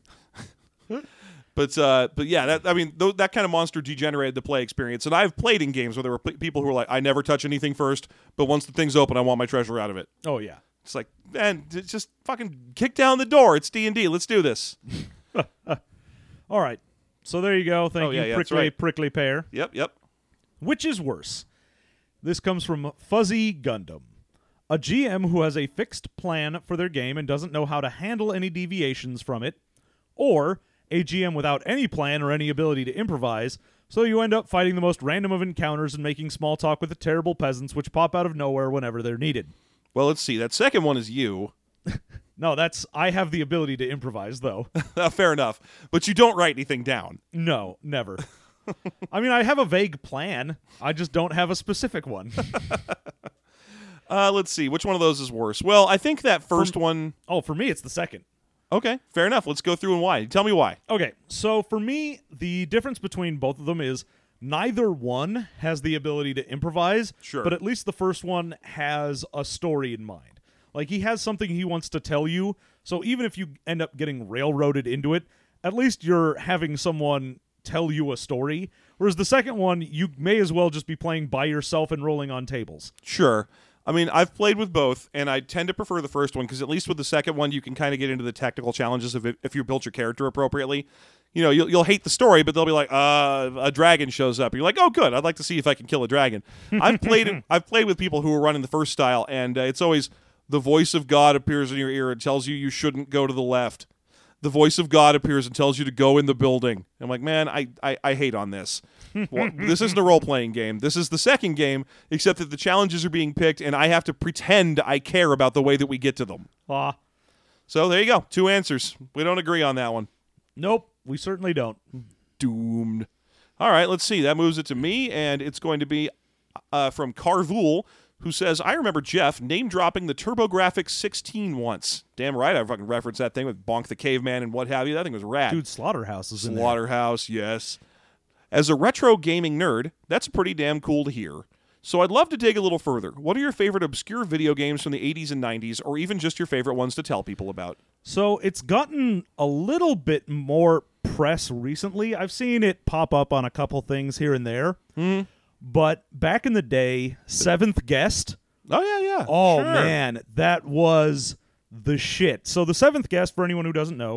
But uh, but yeah, that I mean th- that kind of monster degenerated the play experience, and I've played in games where there were p- people who were like, I never touch anything first, but once the thing's open, I want my treasure out of it. Oh yeah. It's like, man, j- just fucking kick down the door. It's D and D. Let's do this. All right. So there you go. Thank Oh, yeah, you, yeah, that's prickly right. prickly pear. Yep, yep. Which is worse? This comes from Fuzzy Gundam. A G M who has a fixed plan for their game and doesn't know how to handle any deviations from it, or a G M without any plan or any ability to improvise, so you end up fighting the most random of encounters and making small talk with the terrible peasants which pop out of nowhere whenever they're needed. Well, let's see. That second one is you. No, that's I have the ability to improvise though. Uh, Fair enough. But you don't write anything down. No, never. I mean, I have a vague plan. I just don't have a specific one. Uh, let's see. Which one of those is worse? Well, I think that first one. Oh, for me, it's the second. Okay, fair enough. Let's go through and why. Tell me why. Okay, so for me, the difference between both of them is neither one has the ability to improvise, Sure. but at least the first one has a story in mind. Like, he has something he wants to tell you, so even if you end up getting railroaded into it, at least you're having someone tell you a story. Whereas the second one, you may as well just be playing by yourself and rolling on tables. Sure. I mean, I've played with both, and I tend to prefer the first one because at least with the second one, you can kind of get into the technical challenges of it if you built your character appropriately. You know, you'll, you'll hate the story, but they'll be like, uh, a dragon shows up. You're like, oh, good. I'd like to see if I can kill a dragon. I've played I've played with people who are running the first style, and uh, it's always the voice of God appears in your ear and tells you you shouldn't go to the left. The voice of God appears and tells you to go in the building. I'm like, man, I, I, I hate on this. Well, this isn't a role-playing game. This is the second game, except that the challenges are being picked, and I have to pretend I care about the way that we get to them. Ah, So there you go. Two answers. We don't agree on that one. nope, we certainly don't. Doomed. All right, let's see. That moves it to me, and it's going to be uh, from Carvool, who says, I remember Jeff name-dropping the TurboGrafx sixteen once. Damn right, I fucking referenced that thing with Bonk the Caveman and what have you. That thing was rad. Dude, Slaughterhouse is in there. Slaughterhouse, yes. As a retro gaming nerd, that's pretty damn cool to hear. So I'd love to dig a little further. What are your favorite obscure video games from the eighties and nineties, or even just your favorite ones to tell people about? So it's gotten a little bit more press recently. I've seen it pop up on a couple things here and there. Mm. But back in the day, Seventh Guest, Oh, yeah, yeah. oh Sure. man, that was the shit. So the Seventh Guest, for anyone who doesn't know,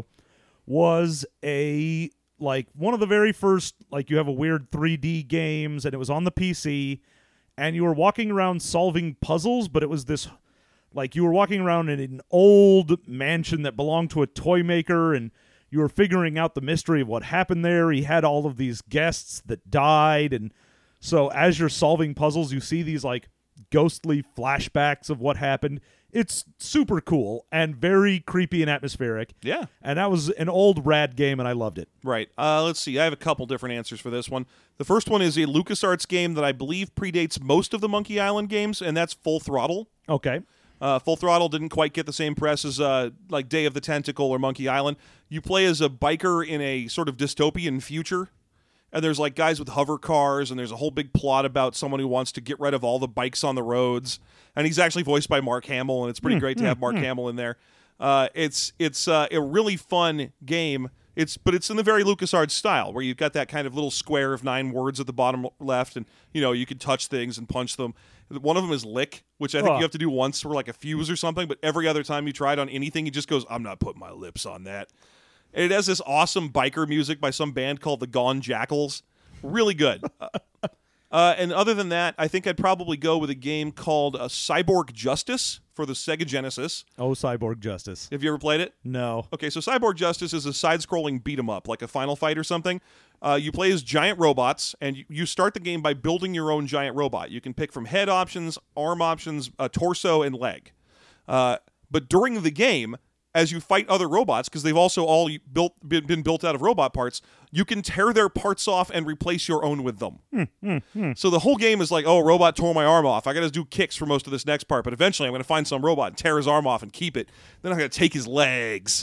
was a, like, one of the very first, like, you have a weird three D games, and it was on the P C, and you were walking around solving puzzles, but it was this, like, you were walking around in an old mansion that belonged to a toy maker, and you were figuring out the mystery of what happened there. He had all of these guests that died, and so as you're solving puzzles, you see these, like, ghostly flashbacks of what happened. It's super cool and very creepy and atmospheric. Yeah. And that was an old rad game, and I loved it. Right. Uh, let's see. I have a couple different answers for this one. The first one is a LucasArts game that I believe predates most of the Monkey Island games, and that's Full Throttle. Okay. Uh, Full Throttle didn't quite get the same press as uh, like Day of the Tentacle or Monkey Island. You play as a biker in a sort of dystopian future, and there's like guys with hover cars, and there's a whole big plot about someone who wants to get rid of all the bikes on the roads. And he's actually voiced by Mark Hamill, and it's pretty great to have Mark Hamill in there. Uh, it's it's uh, a really fun game. It's but it's in the very LucasArts style, where you've got that kind of little square of nine words at the bottom left, and you know you can touch things and punch them. One of them is lick, which I think Oh. you have to do once for like a fuse or something, but every other time you try it on anything, he just goes, I'm not putting my lips on that. And it has this awesome biker music by some band called the Gone Jackals. Really good. uh, uh, and other than that, I think I'd probably go with a game called uh, Cyborg Justice for the Sega Genesis. Oh, Cyborg Justice. Have you ever played it? No. Okay, so Cyborg Justice is a side-scrolling beat-em-up, like a Final Fight or something. Uh, you play as giant robots, and you, you start the game by building your own giant robot. You can pick from head options, arm options, uh, torso, and leg. Uh, but during the game, as you fight other robots, because they've also all built been, been built out of robot parts, you can tear their parts off and replace your own with them. Hmm, hmm, hmm. So the whole game is like, oh, a robot tore my arm off. I got to do kicks for most of this next part, but eventually I'm going to find some robot and tear his arm off and keep it. Then I'm going to take his legs.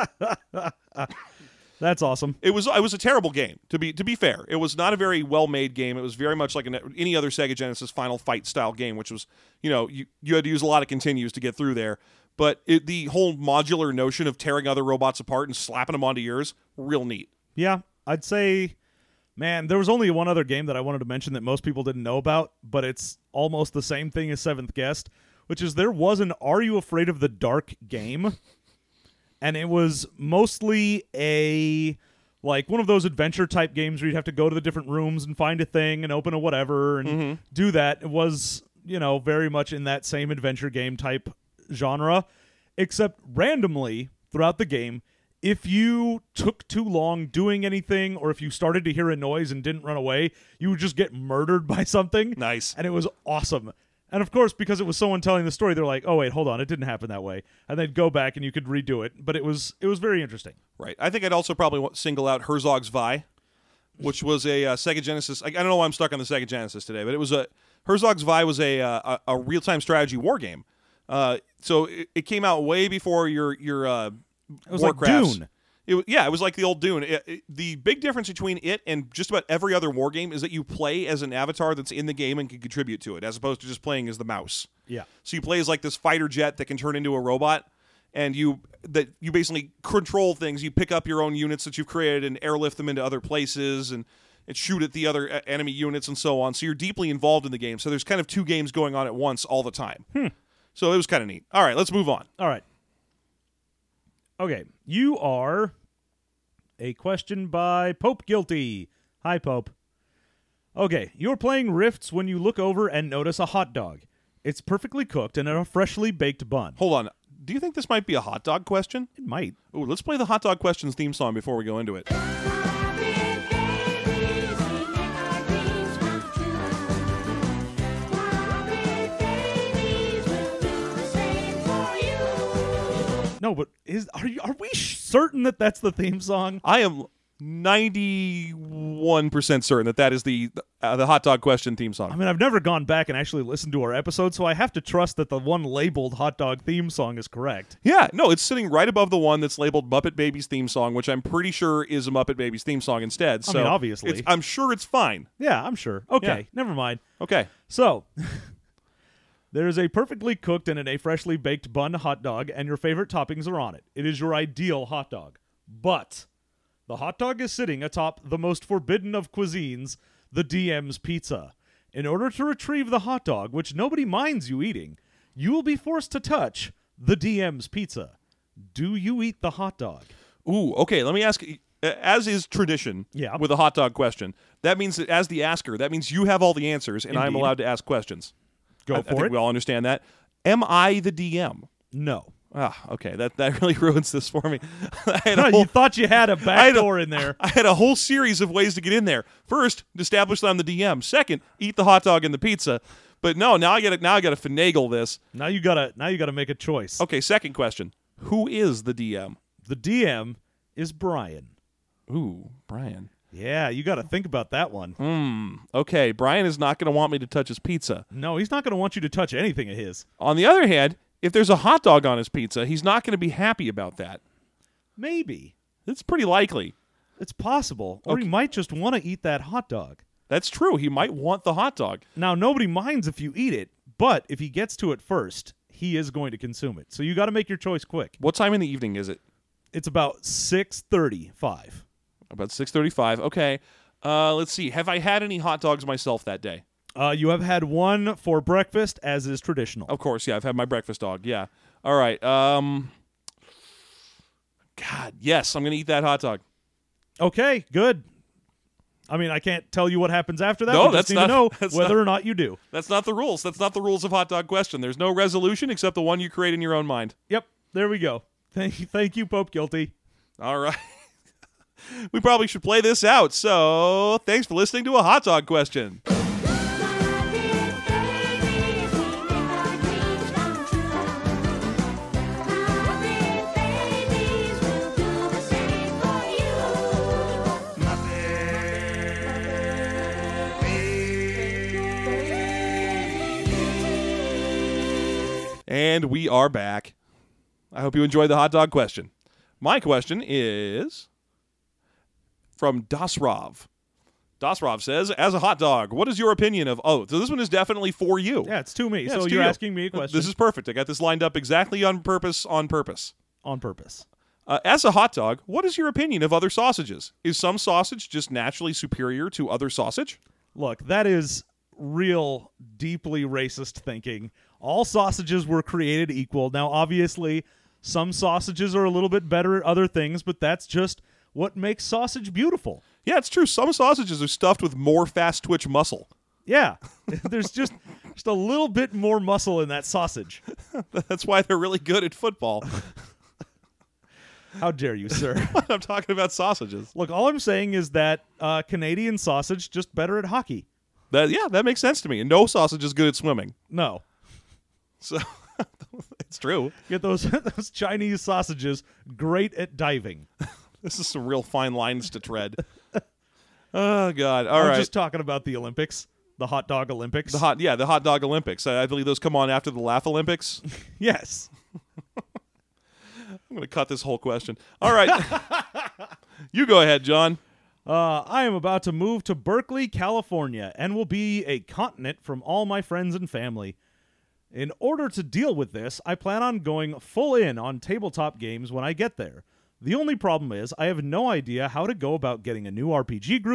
That's awesome. It was it was a terrible game, to be to be fair. It was not a very well-made game. It was very much like an, any other Sega Genesis Final Fight style game, which was, you know, you, you had to use a lot of continues to get through there. But it, the whole modular notion of tearing other robots apart and slapping them onto yours, real neat. Yeah, I'd say, man, there was only one other game that I wanted to mention that most people didn't know about, but it's almost the same thing as Seventh Guest, which is there was an Are You Afraid of the Dark game? And it was mostly a, like, one of those adventure-type games where you'd have to go to the different rooms and find a thing and open a whatever and Mm-hmm. do that. It was, you know, very much in that same adventure game type genre, except randomly throughout the game, if you took too long doing anything or if you started to hear a noise and didn't run away, you would just get murdered by something. Nice. And it was awesome. And of course, because it was someone telling the story, they're like, oh, wait, hold on, it didn't happen that way. And they'd go back and you could redo it. But it was it was very interesting. Right. I think I'd also probably want- single out Herzog's Vi, which was a uh, Sega Genesis. I, I don't know why I'm stuck on the Sega Genesis today, but it was a Herzog's Vi was a uh, a, a real time strategy war game. Uh, so it, it came out way before your your uh, It was like Warcrafts. Dune. It, wa- yeah, it was like the old Dune. It- it- the big difference between it and just about every other war game is that you play as an avatar that's in the game and can contribute to it, as opposed to just playing as the mouse. Yeah. So you play as like this fighter jet that can turn into a robot, and you that you basically control things. You pick up your own units that you've created and airlift them into other places, and and shoot at the other uh, enemy units and so on. So you're deeply involved in the game. So there's kind of two games going on at once all the time. Hmm. So it was kind of neat. All right, let's move on. All right. Okay, you are a question by Pope Guilty. Hi, Pope. Okay, you're playing Rifts when you look over and notice a hot dog. It's perfectly cooked and in a freshly baked bun. Hold on. Do you think this might be a hot dog question? It might. Ooh, let's play the hot dog questions theme song before we go into it. No, but is are you are we certain that that's the theme song? I am ninety-one percent certain that that is the uh, the hot dog question theme song. I mean, I've never gone back and actually listened to our episode, so I have to trust that the one labeled hot dog theme song is correct. Yeah, no, it's sitting right above the one that's labeled Muppet Babies theme song, which I'm pretty sure is a Muppet Babies theme song instead. I So mean, obviously. it's- I'm sure it's fine. Yeah, I'm sure. Okay, Yeah. never mind. Okay. So, there is a perfectly cooked and in a freshly baked bun hot dog, and your favorite toppings are on it. It is your ideal hot dog. But the hot dog is sitting atop the most forbidden of cuisines, the D M's pizza. In order to retrieve the hot dog, which nobody minds you eating, you will be forced to touch the D M's pizza. Do you eat the hot dog? Ooh, okay, let me ask you, uh, as is tradition Yeah. with a hot dog question, that means that as the asker, that means you have all the answers and I'm Indeed. allowed to ask questions. Go I, I for think it. we all understand that. Am I the D M? No. Ah, okay, that, that really ruins this for me. I had, No, a whole, you thought you had a I back had a- door in there. I had a whole series of ways to get in there. First, establish that I'm the D M. Second, eat the hot dog and the pizza. But no, now I got to now I got to finagle this. Now you gotta now you gotta make a choice. Okay, second question: who is the D M? The D M is Brian. Ooh, Brian. Yeah, you got to think about that one. Hmm. Okay, Brian is not going to want me to touch his pizza. No, he's not going to want you to touch anything of his. On the other hand, if there's a hot dog on his pizza, he's not going to be happy about that. Maybe. It's pretty likely. It's possible. Or Okay. he might just want to eat that hot dog. That's true. He might want the hot dog. Now, nobody minds if you eat it, but if he gets to it first, he is going to consume it. So you got to make your choice quick. What time in the evening is it? It's about six thirty-five. About six thirty-five. Okay. Uh, let's see. Have I had any hot dogs myself that day? Uh, you have had one for breakfast, as is traditional. Of course, yeah. I've had my breakfast dog. Yeah. All right. Um. God, yes. I'm going to eat that hot dog. Okay, good. I mean, I can't tell you what happens after that. No, we just that's need not- to know that's whether not- or not you do. That's not the rules. That's not the rules of hot dog question. There's no resolution except the one you create in your own mind. Yep, there we go. Thank you, thank you, Pope Guilty. All right. We probably should play this out. So, thanks for listening to a hot dog question. And we are back. I hope you enjoyed the hot dog question. My question is from Dasrov. Dasrov says, as a hot dog, what is your opinion of... Oh, so this one is definitely for you. Yeah, it's to me. Yeah, so it's to you're you. asking me a question This is perfect. I got this lined up exactly on purpose, on purpose. on purpose. Uh, as a hot dog, what is your opinion of other sausages? Is some sausage just naturally superior to other sausage? Look, that is real deeply racist thinking. All sausages were created equal. Now, obviously, some sausages are a little bit better at other things, but that's just what makes sausage beautiful. Yeah, it's true. Some sausages are stuffed with more fast twitch muscle. Yeah, there's just just a little bit more muscle in that sausage. That's why they're really good at football. How dare you, sir? I'm talking about sausages. Look, all I'm saying is that uh, Canadian sausage just better at hockey. That yeah, that makes sense to me. And no sausage is good at swimming. No, So it's true. get those those Chinese sausages great at diving. This is some real fine lines to tread. Oh God! All I'm right, just talking about the Olympics, the hot dog Olympics. the hot yeah, the hot dog Olympics. I, I believe those come on after the Laugh Olympics. Yes. I'm going to cut this whole question. All right, you go ahead, John. Uh, I am about to move to Berkeley, California, and will be a continent from all my friends and family. In order to deal with this, I plan on going full in on tabletop games when I get there. The only problem is I have no idea how to go about getting a new R P G group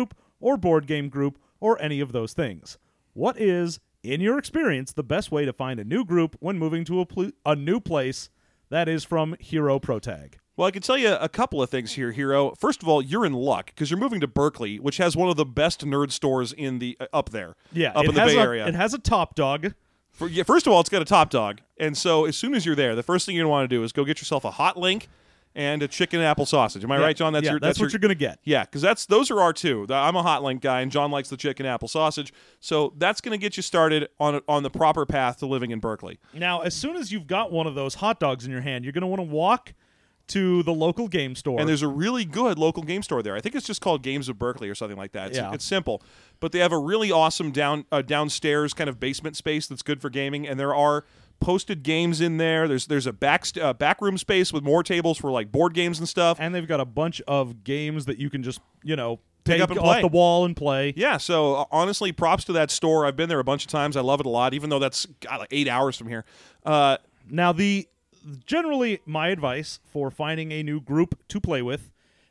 or board game group, or any of those things. What is, in your experience, the best way to find a new group when moving to a, pl- a new place? That is from Hero Protag. Well, I can tell you a couple of things here, Hero. First of all, you're in luck because you're moving to Berkeley, which has one of the best nerd stores in the uh, up there. Yeah, up it in the has Bay a, Area. It has a Top Dog. For, yeah, first of all, it's got a Top Dog, and so as soon as you're there, the first thing you're going to want to do is go get yourself a hot link and a chicken and apple sausage. Am I Yeah, right, John? That's yeah, your. that's, your, what you're going to get. Yeah, because that's those are our two. The- I'm a hot link guy, and John likes the chicken apple sausage. So that's going to get you started on on the proper path to living in Berkeley. Now, as soon as you've got one of those hot dogs in your hand, you're going to want to walk to the local game store. And there's a really good local game store there. I think it's just called Games of Berkeley or something like that. It's, Yeah. it's simple, but they have a really awesome down uh, downstairs kind of basement space that's good for gaming. And there are posted games in there. There's there's a back uh, back room space with more tables for like board games and stuff. and they've got a bunch of games that you can just, you know, Pick take up and off play. the wall and play. Yeah, so uh, honestly, props to that store. I've been there a bunch of times. I love it a lot, even though that's God, like eight hours from here. Uh, Now, the generally my advice for finding a new group to play with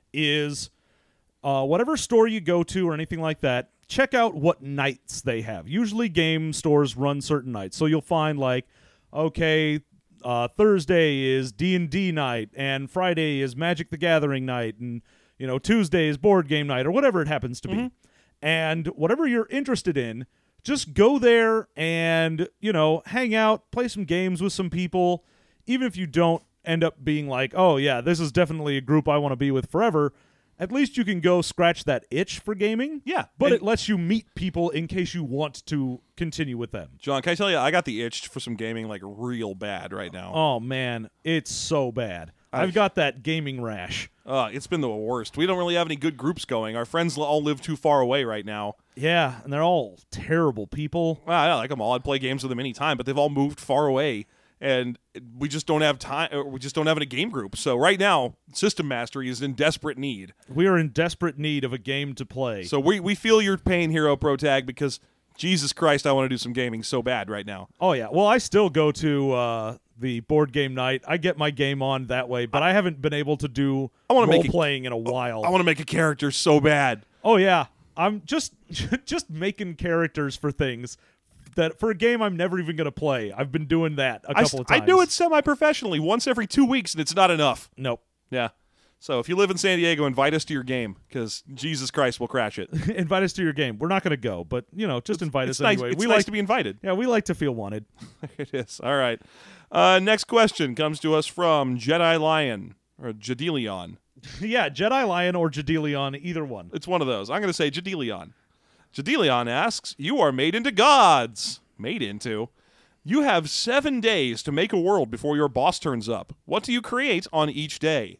is uh, whatever store you go to or anything like that, check out what nights they have. Usually game stores run certain nights. So you'll find like, okay, uh, Thursday is D and D night and Friday is Magic the Gathering night and, you know, Tuesday is board game night or whatever it happens to be. And whatever you're interested in, just go there and, you know, hang out, play some games with some people. Even if you don't end up being like, oh, yeah, this is definitely a group I want to be with forever, at least you can go scratch that itch for gaming. Yeah, But and- it lets you meet people in case you want to continue with them. John, can I tell you, I got the itch for some gaming like real bad right now. Oh, man, it's so bad. I've- I've got that gaming rash. Uh, it's been the worst. We don't really have any good groups going. Our friends all live too far away right now. Yeah, and they're all terrible people. Well, I like them all. I'd play games with them anytime, but they've all moved far away, and we just don't have time. Or we just don't have a game group. So right now, System Mastery is in desperate need. We are in desperate need of a game to play. So we we feel your pain, Hero Protag, because Jesus Christ, I want to do some gaming so bad right now. Oh, yeah. Well, I still go to uh, the board game night. I get my game on that way, but I haven't been able to do I wanna make it- role-playing in a while. I want to make a character so bad. Oh, yeah. I'm just just making characters for things that for a game I'm never even going to play. I've been doing that a I, couple of I times. do it semi-professionally once every two weeks, and it's not enough. Nope. Yeah. So if you live in San Diego, invite us to your game, because Jesus Christ, we'll crash it. Invite us to your game. We're not going to go, but, you know, just invite It's us nice, anyway. it's we nice like to be invited. Yeah, we like to feel wanted. It is. All right. Uh, next question comes to us from Jedi Lion, or Jadilion. Yeah, Jedi Lion or Jadilion, either one. It's one of those. I'm going to say Jadilion. Jadilion asks, you are made into gods. Made into. You have seven days to make a world before your boss turns up. What do you create on each day?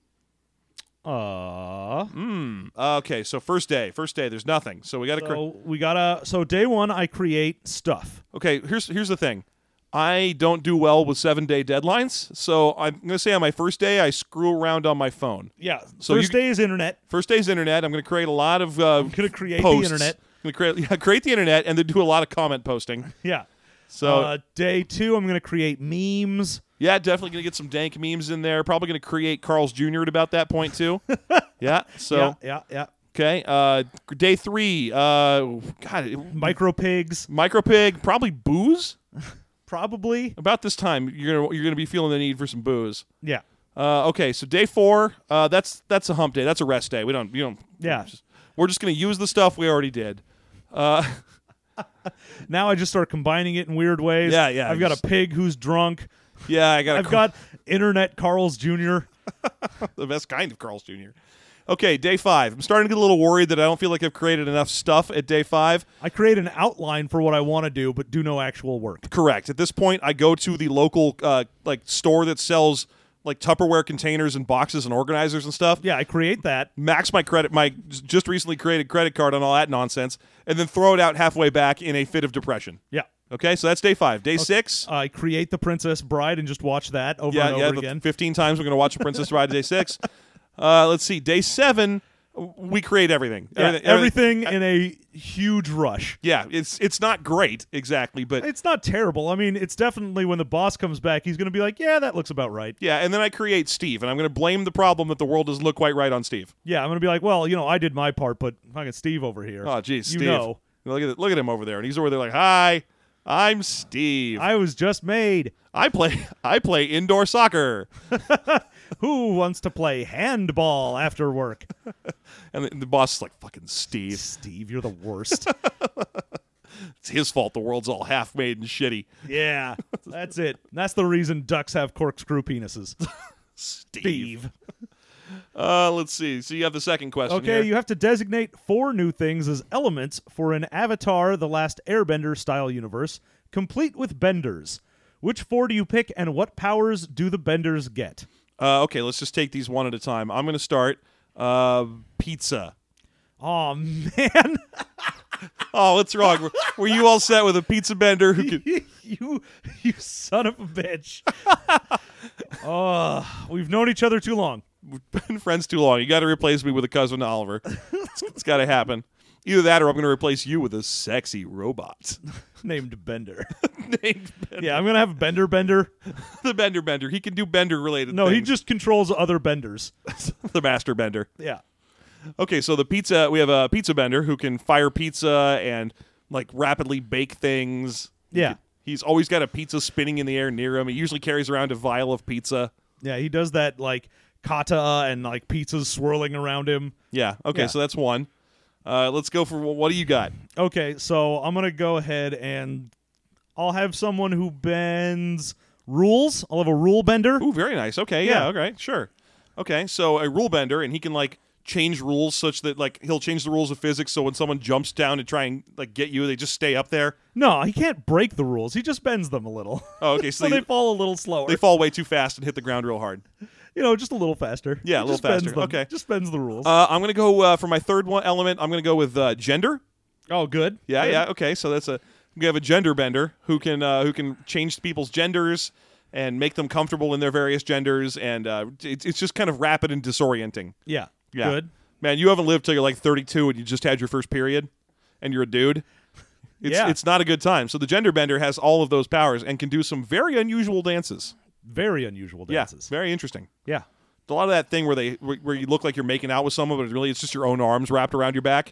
Uh, Okay, so first day. First day, there's nothing. So we got to cre- so we gotta. So day one, I create stuff. Okay, here's here's the thing. I don't do well with seven-day deadlines, so I'm going to say on my first day, I screw around on my phone. Yeah. So First you- day is internet. First day's internet. I'm going to create a lot of uh, I'm gonna create the posts. internet. I'm going to create, yeah, create the internet and then do a lot of comment posting. Yeah. So uh, day two, I'm gonna create memes. yeah, definitely going to get some dank memes in there. Probably going to create Carl's Junior at about that point too. yeah. So yeah, yeah, yeah. okay. Uh, day three. Uh, God, it- Micro pigs, micropig. Probably booze. probably. About this time, you're gonna you're gonna be feeling the need for some booze. Yeah. Uh, okay, so day four, uh, that's that's a hump day. That's a rest day. We don't, you don't. Yeah. just- we're just gonna use the stuff we already did. Uh, Now I just start combining it in weird ways. Yeah, yeah, I've got just- a pig who's drunk. yeah, I got. I've got internet Carl's Junior the best kind of Carl's Junior Okay, day five. I'm starting to get a little worried that I don't feel like I've created enough stuff at day five. I create an outline for what I want to do, but do no actual work. Correct. At this point, I go to the local uh, like store that sells like Tupperware containers and boxes and organizers and stuff. Yeah, I create that. Max my credit, my just recently created credit card and all that nonsense, and then throw it out halfway back in a fit of depression. Yeah. Okay, so that's day five. Day six. I create the Princess Bride and just watch that over Yeah, and yeah. over The again. fifteen times we're going to watch The Princess Bride. Day six. Uh, let's see. Day seven. we create everything. Yeah, everything, everything in a huge rush. Yeah, it's it's not great exactly, but it's not terrible. I mean, it's definitely when the boss comes back, he's going to be like, yeah, that looks about right. yeah, and then I create Steve, and I'm going to blame the problem that the world doesn't look quite right on Steve. Yeah, I'm going to be like, well, you know, I did my part, but fucking Steve over here. Oh, geez, you Steve. know. Look at it, look at him over there, and he's over there like, hi, I'm Steve. I was just made. I play I play indoor soccer. Who wants to play handball after work? And the, the boss is like, fucking Steve. Steve, you're the worst. It's his fault the world's all half-made and shitty. Yeah, that's it. That's the reason ducks have corkscrew penises. Steve. Steve. Uh, let's see. So you have the second question Okay, here. you have to designate four new things as elements for an Avatar The Last Airbender style universe, complete with benders. Which four do you pick, and what powers do the benders get? Uh, okay, let's just take these one at a time. I'm going to start uh, pizza. Oh man. Oh, what's wrong? Were, were you all set with a pizza bender who could... you you son of a bitch. Oh, we've known each other too long. We've been friends too long. You got to replace me with a cousin Oliver. it's it's got to happen. Either that or I'm going to replace you with a sexy robot. Named Bender. Named Bender. Yeah, I'm going to have Bender Bender. The Bender Bender. He can do Bender-related No, things. he just controls other benders. The Master Bender. Yeah. Okay, so the pizza, we have a pizza bender who can fire pizza and like rapidly bake things. Yeah. He's always got a pizza spinning in the air near him. He usually carries around a vial of pizza. Yeah, he does that like kata and like pizzas swirling around him. Yeah, okay, Yeah. so that's one. Uh, let's go for what do you got? Okay, so I'm going to go ahead and I'll have someone who bends rules. I'll have a rule bender. Ooh, very nice. Okay, yeah, Yeah. okay, sure. Okay, so a rule bender, and he can like change rules such that like he'll change the rules of physics so when someone jumps down to try and like get you, they just stay up there. No, he can't break the rules. He just bends them a little. Oh, okay, so, so they, they fall a little slower. they fall way too fast and hit the ground real hard. You know, just a little faster. Yeah, a He little just bends faster. them. Okay. Just bends the rules. Uh, I'm gonna go uh, for my third one element. I'm gonna go with uh, gender. oh, good. Yeah, Good. yeah. Okay, so that's a we have a gender bender who can uh, who can change people's genders and make them comfortable in their various genders, and uh, it's it's just kind of rapid and disorienting. Yeah. Yeah. Good. Man, you haven't lived till you're like thirty-two and you just had your first period, and you're a dude. It's Yeah. it's not a good time. So the gender bender has all of those powers and can do some very unusual dances. Very unusual dances. Yeah, very interesting. Yeah. A lot of that thing where they where where you look like you're making out with someone, but really it's just your own arms wrapped around your back.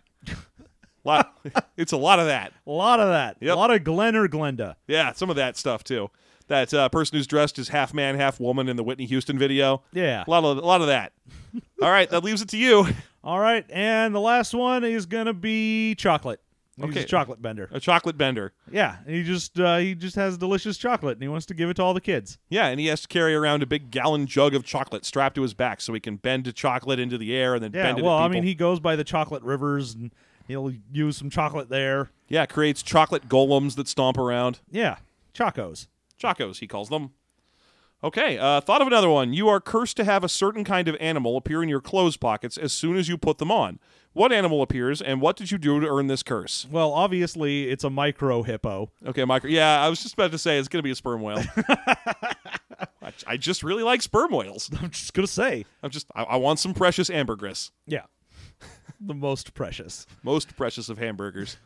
lot, it's a lot of that. A lot of that. Yep. A lot of Glenn or Glenda. Yeah, some of that stuff too. That uh, person who's dressed as half man, half woman in the Whitney Houston video. Yeah. A lot of a lot of that. All right, that leaves it to you. All right, and the last one is gonna be chocolate. He's Okay. a chocolate bender. A chocolate bender. Yeah, he just uh, he just has delicious chocolate, and he wants to give it to all the kids. Yeah, and he has to carry around a big gallon jug of chocolate strapped to his back so he can bend the chocolate into the air and then Yeah, bend it well, at I people. mean, he goes by the chocolate rivers, and he'll use some chocolate there. Yeah, creates chocolate golems that stomp around. Yeah, chocos. Chacos, he calls them. Okay, uh, thought of another one. You are cursed to have a certain kind of animal appear in your clothes pockets as soon as you put them on. What animal appears, and what did you do to earn this curse? Well, obviously, it's a micro hippo. Okay, Micro. Yeah, I was just about to say it's going to be a sperm whale. I, I just really like sperm whales. I'm just gonna say, I'm just, I, I want some precious ambergris. yeah, the most precious. Most precious of hamburgers.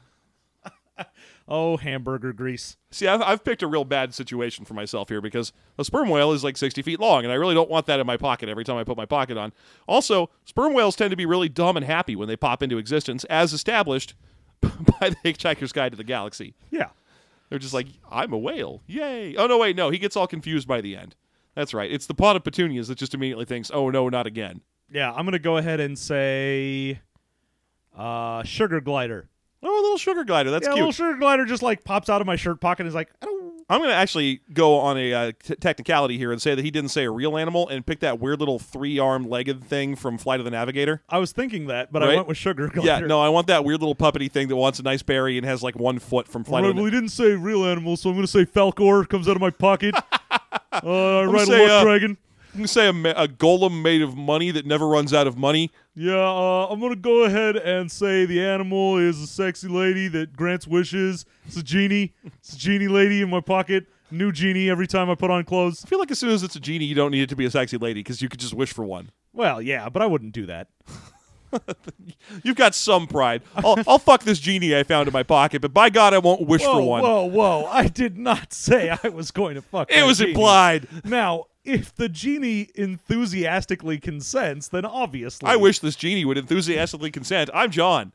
Oh, hamburger grease. See, I've, I've picked a real bad situation for myself here because a sperm whale is like sixty feet long, and I really don't want that in my pocket every time I put my pocket on. Also, sperm whales tend to be really dumb and happy when they pop into existence, as established by the Hitchhiker's Guide to the Galaxy. Yeah. They're just like, I'm a whale. Yay. Oh, no, wait, no. He gets all confused by the end. That's right. It's the pot of petunias that just immediately thinks, oh, no, not again. Yeah, I'm gonna go ahead and say, uh, sugar glider. Oh, a little sugar glider. That's yeah, cute. a little sugar glider just like pops out of my shirt pocket and is like, I don't. I'm going to actually go on a uh, t- technicality here and say that he didn't say a real animal and pick that weird little three-armed legged thing from Flight of the Navigator. I was thinking that, but Right? I went with sugar glider. Yeah, no, I want that weird little puppety thing that wants a nice berry and has like one foot from Flight Well, of the he didn't say real animal, so I'm going to say Falcor comes out of my pocket. uh, I ride a say, luck uh, dragon. I'm going to say a, ma- a golem made of money that never runs out of money. Yeah, uh, I'm going to go ahead and say the animal is a sexy lady that grants wishes. It's a genie. It's a genie lady in my pocket. New genie every time I put on clothes. I feel like as soon as it's a genie, you don't need it to be a sexy lady because you could just wish for one. Well, yeah, but I wouldn't do that. You've got some pride. I'll, I'll fuck this genie I found in my pocket, but by God, I won't wish whoa, for one. Whoa, whoa! I did not say I was going to fuck. It that was genie. implied. Now, if the genie enthusiastically consents, then obviously I wish this genie would enthusiastically consent. I'm John.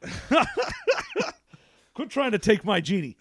Quit trying to take my genie.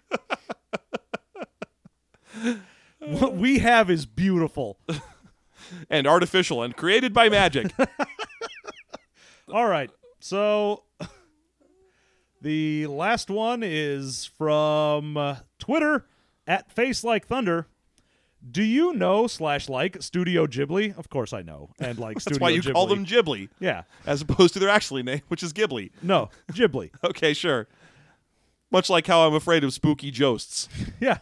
What we have is beautiful. And artificial and created by magic. All right. So the last one is from uh, Twitter at Face Like Thunder. Do you know slash like Studio Ghibli? Of course I know. And like That's Studio why you Ghibli. call them Ghibli, Yeah. as opposed to their actually name, which is Ghibli. No, Ghibli. Okay, sure. Much like how I'm afraid of spooky ghosts. Yeah.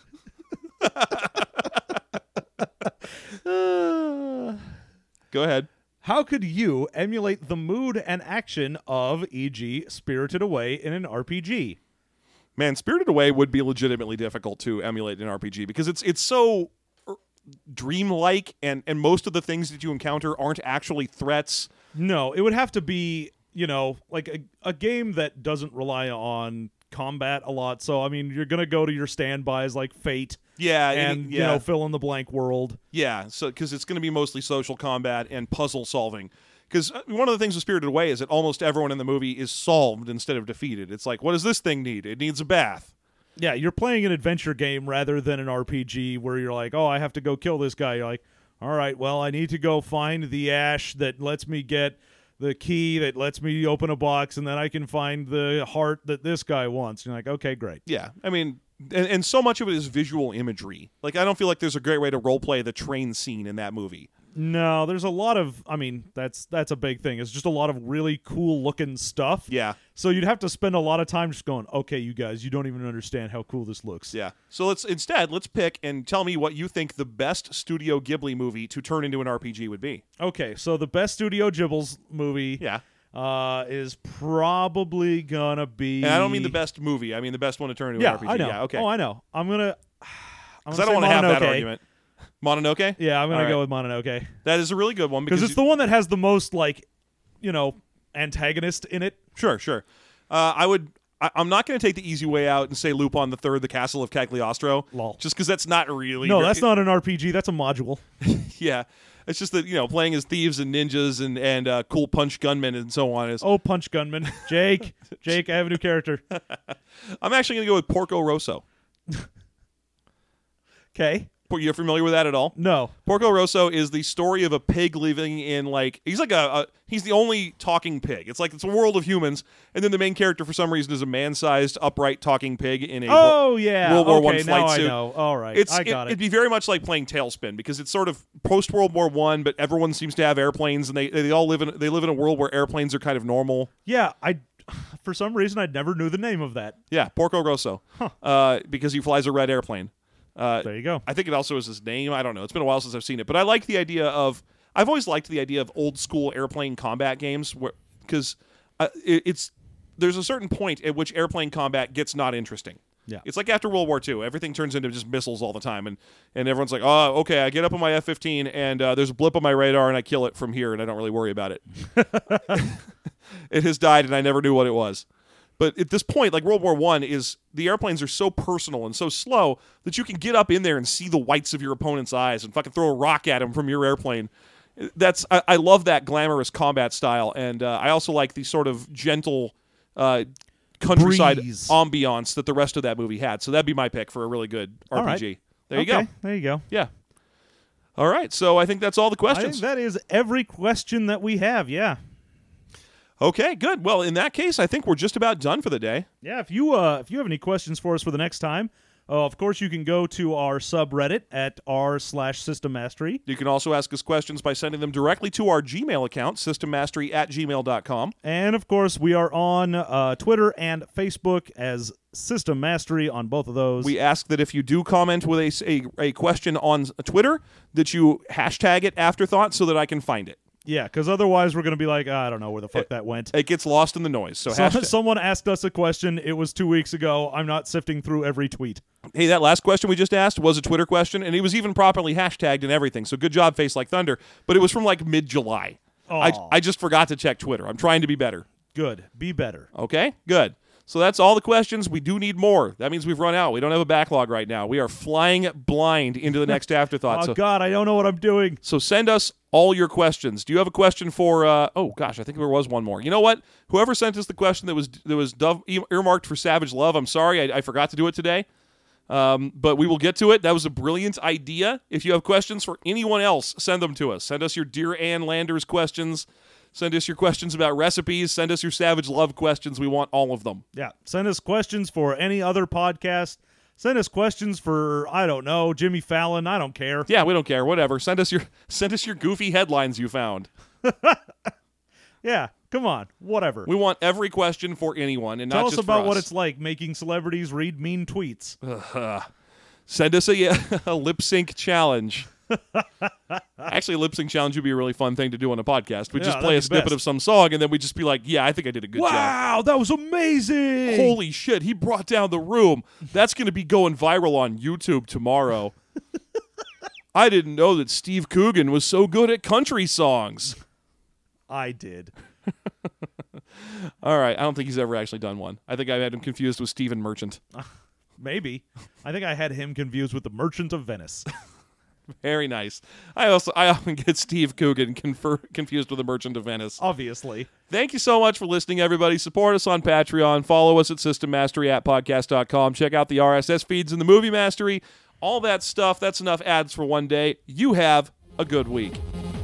Go ahead. How could you emulate the mood and action of, for example, Spirited Away in an R P G? Man, Spirited Away would be legitimately difficult to emulate in an R P G because it's it's so dreamlike, and and most of the things that you encounter aren't actually threats. No, it would have to be, you know, like a, a game that doesn't rely on combat a lot. So, I mean, you're going to go to your standbys like Fate Yeah, and, yeah. you know, fill in the blank world. Yeah, so because it's going to be mostly social combat and puzzle solving. Because one of the things with Spirited Away is that almost everyone in the movie is solved instead of defeated. It's like, what does this thing need? It needs a bath. Yeah, you're playing an adventure game rather than an R P G where you're like, oh, I have to go kill this guy. You're like, all right, well, I need to go find the ash that lets me get the key that lets me open a box, and then I can find the heart that this guy wants. And you're like, okay, great. Yeah, I mean, and, and so much of it is visual imagery. Like, I don't feel like there's a great way to roleplay the train scene in that movie. No, there's a lot of, I mean, that's that's a big thing. It's just a lot of really cool looking stuff. Yeah, So you'd have to spend a lot of time just going, okay, you guys, you don't even understand how cool this looks. yeah. So let's instead let's pick and tell me what you think the best Studio Ghibli movie to turn into an R P G would be. Okay, so the best Studio Ghibli movie Yeah, uh, is probably gonna be. and I don't mean the best movie. I mean the best one to turn into Yeah, an R P G. I know. Yeah, okay. Oh, I know. I'm gonna. Because I don't want to have that argument. Mononoke? Yeah, I'm gonna All go right. with Mononoke That is a really good one because because it's the one that has the most like, you know, antagonist in it. Sure, sure. Uh, I would. I, I'm not going to take the easy way out and say Lupin the Third, the Castle of Cagliostro. Lol. Just because that's not really. No, very- that's not an R P G. That's a module. Yeah, it's just that you know playing as thieves and ninjas and and uh, cool punch gunmen and so on is. Oh, Punch Gunman, Jake, Jake, I have a new character. I'm actually going to go with Porco Rosso. Okay, You're familiar with that at all? no. Porco Rosso is the story of a pig living in like he's like a, a he's the only talking pig. It's like it's a world of humans, and then the main character for some reason is a man-sized upright talking pig in a Oh yeah. World War okay, One flight now suit. I know. All right, It's I it, got it. it'd be very much like playing Tailspin because it's sort of post World War One, but everyone seems to have airplanes, and they they all live in they live in a world where airplanes are kind of normal. Yeah, I. For some reason, I never knew the name of that. Yeah, Porco Rosso, uh, because he flies a red airplane. Uh, There you go. I think it also is his name. I don't know. It's been a while since I've seen it, but I like the idea of. I've always liked the idea of old school airplane combat games, where because uh, it, it's there's a certain point at which airplane combat gets not interesting. Yeah. It's like after World War Two, everything turns into just missiles all the time, and and everyone's like, oh, okay, I get up on my F fifteen, and uh, there's a blip on my radar, and I kill it from here, and I don't really worry about it. It has died, and I never knew what it was. But at this point, like World War One, is the airplanes are so personal and so slow that you can get up in there and see the whites of your opponent's eyes and fucking throw a rock at him from your airplane. That's I, I love that glamorous combat style, and uh, I also like the sort of gentle uh, countryside Breeze. ambiance that the rest of that movie had. So that'd be my pick for a really good R P G. right. There you okay, go. There you go. Yeah. All right. So I think that's all the I think questions. that is every question that we have. Yeah. Okay. Good. Well, in that case, I think we're just about done for the day. Yeah, if you uh, if you have any questions for us for the next time, uh, of course you can go to our subreddit at r slash system mastery. You can also ask us questions by sending them directly to our Gmail account, systemmastery at gmail dot com. And of course we are on uh, Twitter and Facebook as System Mastery on both of those. We ask that if you do comment with a, a, a question on Twitter, that you hashtag it Afterthought so that I can find it. yeah, because otherwise we're going to be like, I don't know where the fuck that went. It gets lost in the noise. So, So, hashtag- someone asked us a question. It was two weeks ago. I'm not sifting through every tweet. hey, that last question we just asked was a Twitter question, and it was even properly hashtagged and everything. So good job, Face Like Thunder. But it was from like mid-July. I, Aw. I just forgot to check Twitter. I'm trying to be better. Good. Be better. Okay, good. So that's all the questions. We do need more. That means we've run out. We don't have a backlog right now. We are flying blind into the next afterthought. Oh, so, God, I don't know what I'm doing. so send us all your questions. Do you have a question for? Uh, oh gosh, I think there was one more. You know what? Whoever sent us the question that was that was dove, earmarked for Savage Love. I'm sorry, I, I forgot to do it today. Um, but we will get to it. That was a brilliant idea. If you have questions for anyone else, send them to us. Send us your Dear Ann Landers questions. Send us your questions about recipes. Send us your Savage Love questions. We want all of them. Yeah. Send us questions for any other podcast. Send us questions for, I don't know, Jimmy Fallon. I don't care. Yeah, we don't care. Whatever. Send us your send us your goofy headlines you found. Yeah. Come on. Whatever. We want every question for anyone, and Tell not us just about for what us. it's like making celebrities read mean tweets. Send us a, a lip sync challenge. Actually, a lip sync challenge would be a really fun thing to do on a podcast. We Yeah, just that'd play be a the snippet best. of some song, and then we just be like, "Yeah, I think I did a good job." Wow, that was amazing. Holy shit, he brought down the room. That's going to be going viral on YouTube tomorrow. I didn't know that Steve Coogan was so good at country songs. I did. All right, I don't think he's ever actually done one. I think I had him confused with Stephen Merchant. Maybe. I think I had him confused with the Merchant of Venice. Very nice. I also I often get Steve Coogan confer- confused with the Merchant of Venice. Obviously. Thank you so much for listening, everybody. Support us on Patreon. Follow us at System Mastery at podcast dot com. Check out the R S S feeds in the Movie Mastery. All that stuff. That's enough ads for one day. You have a good week.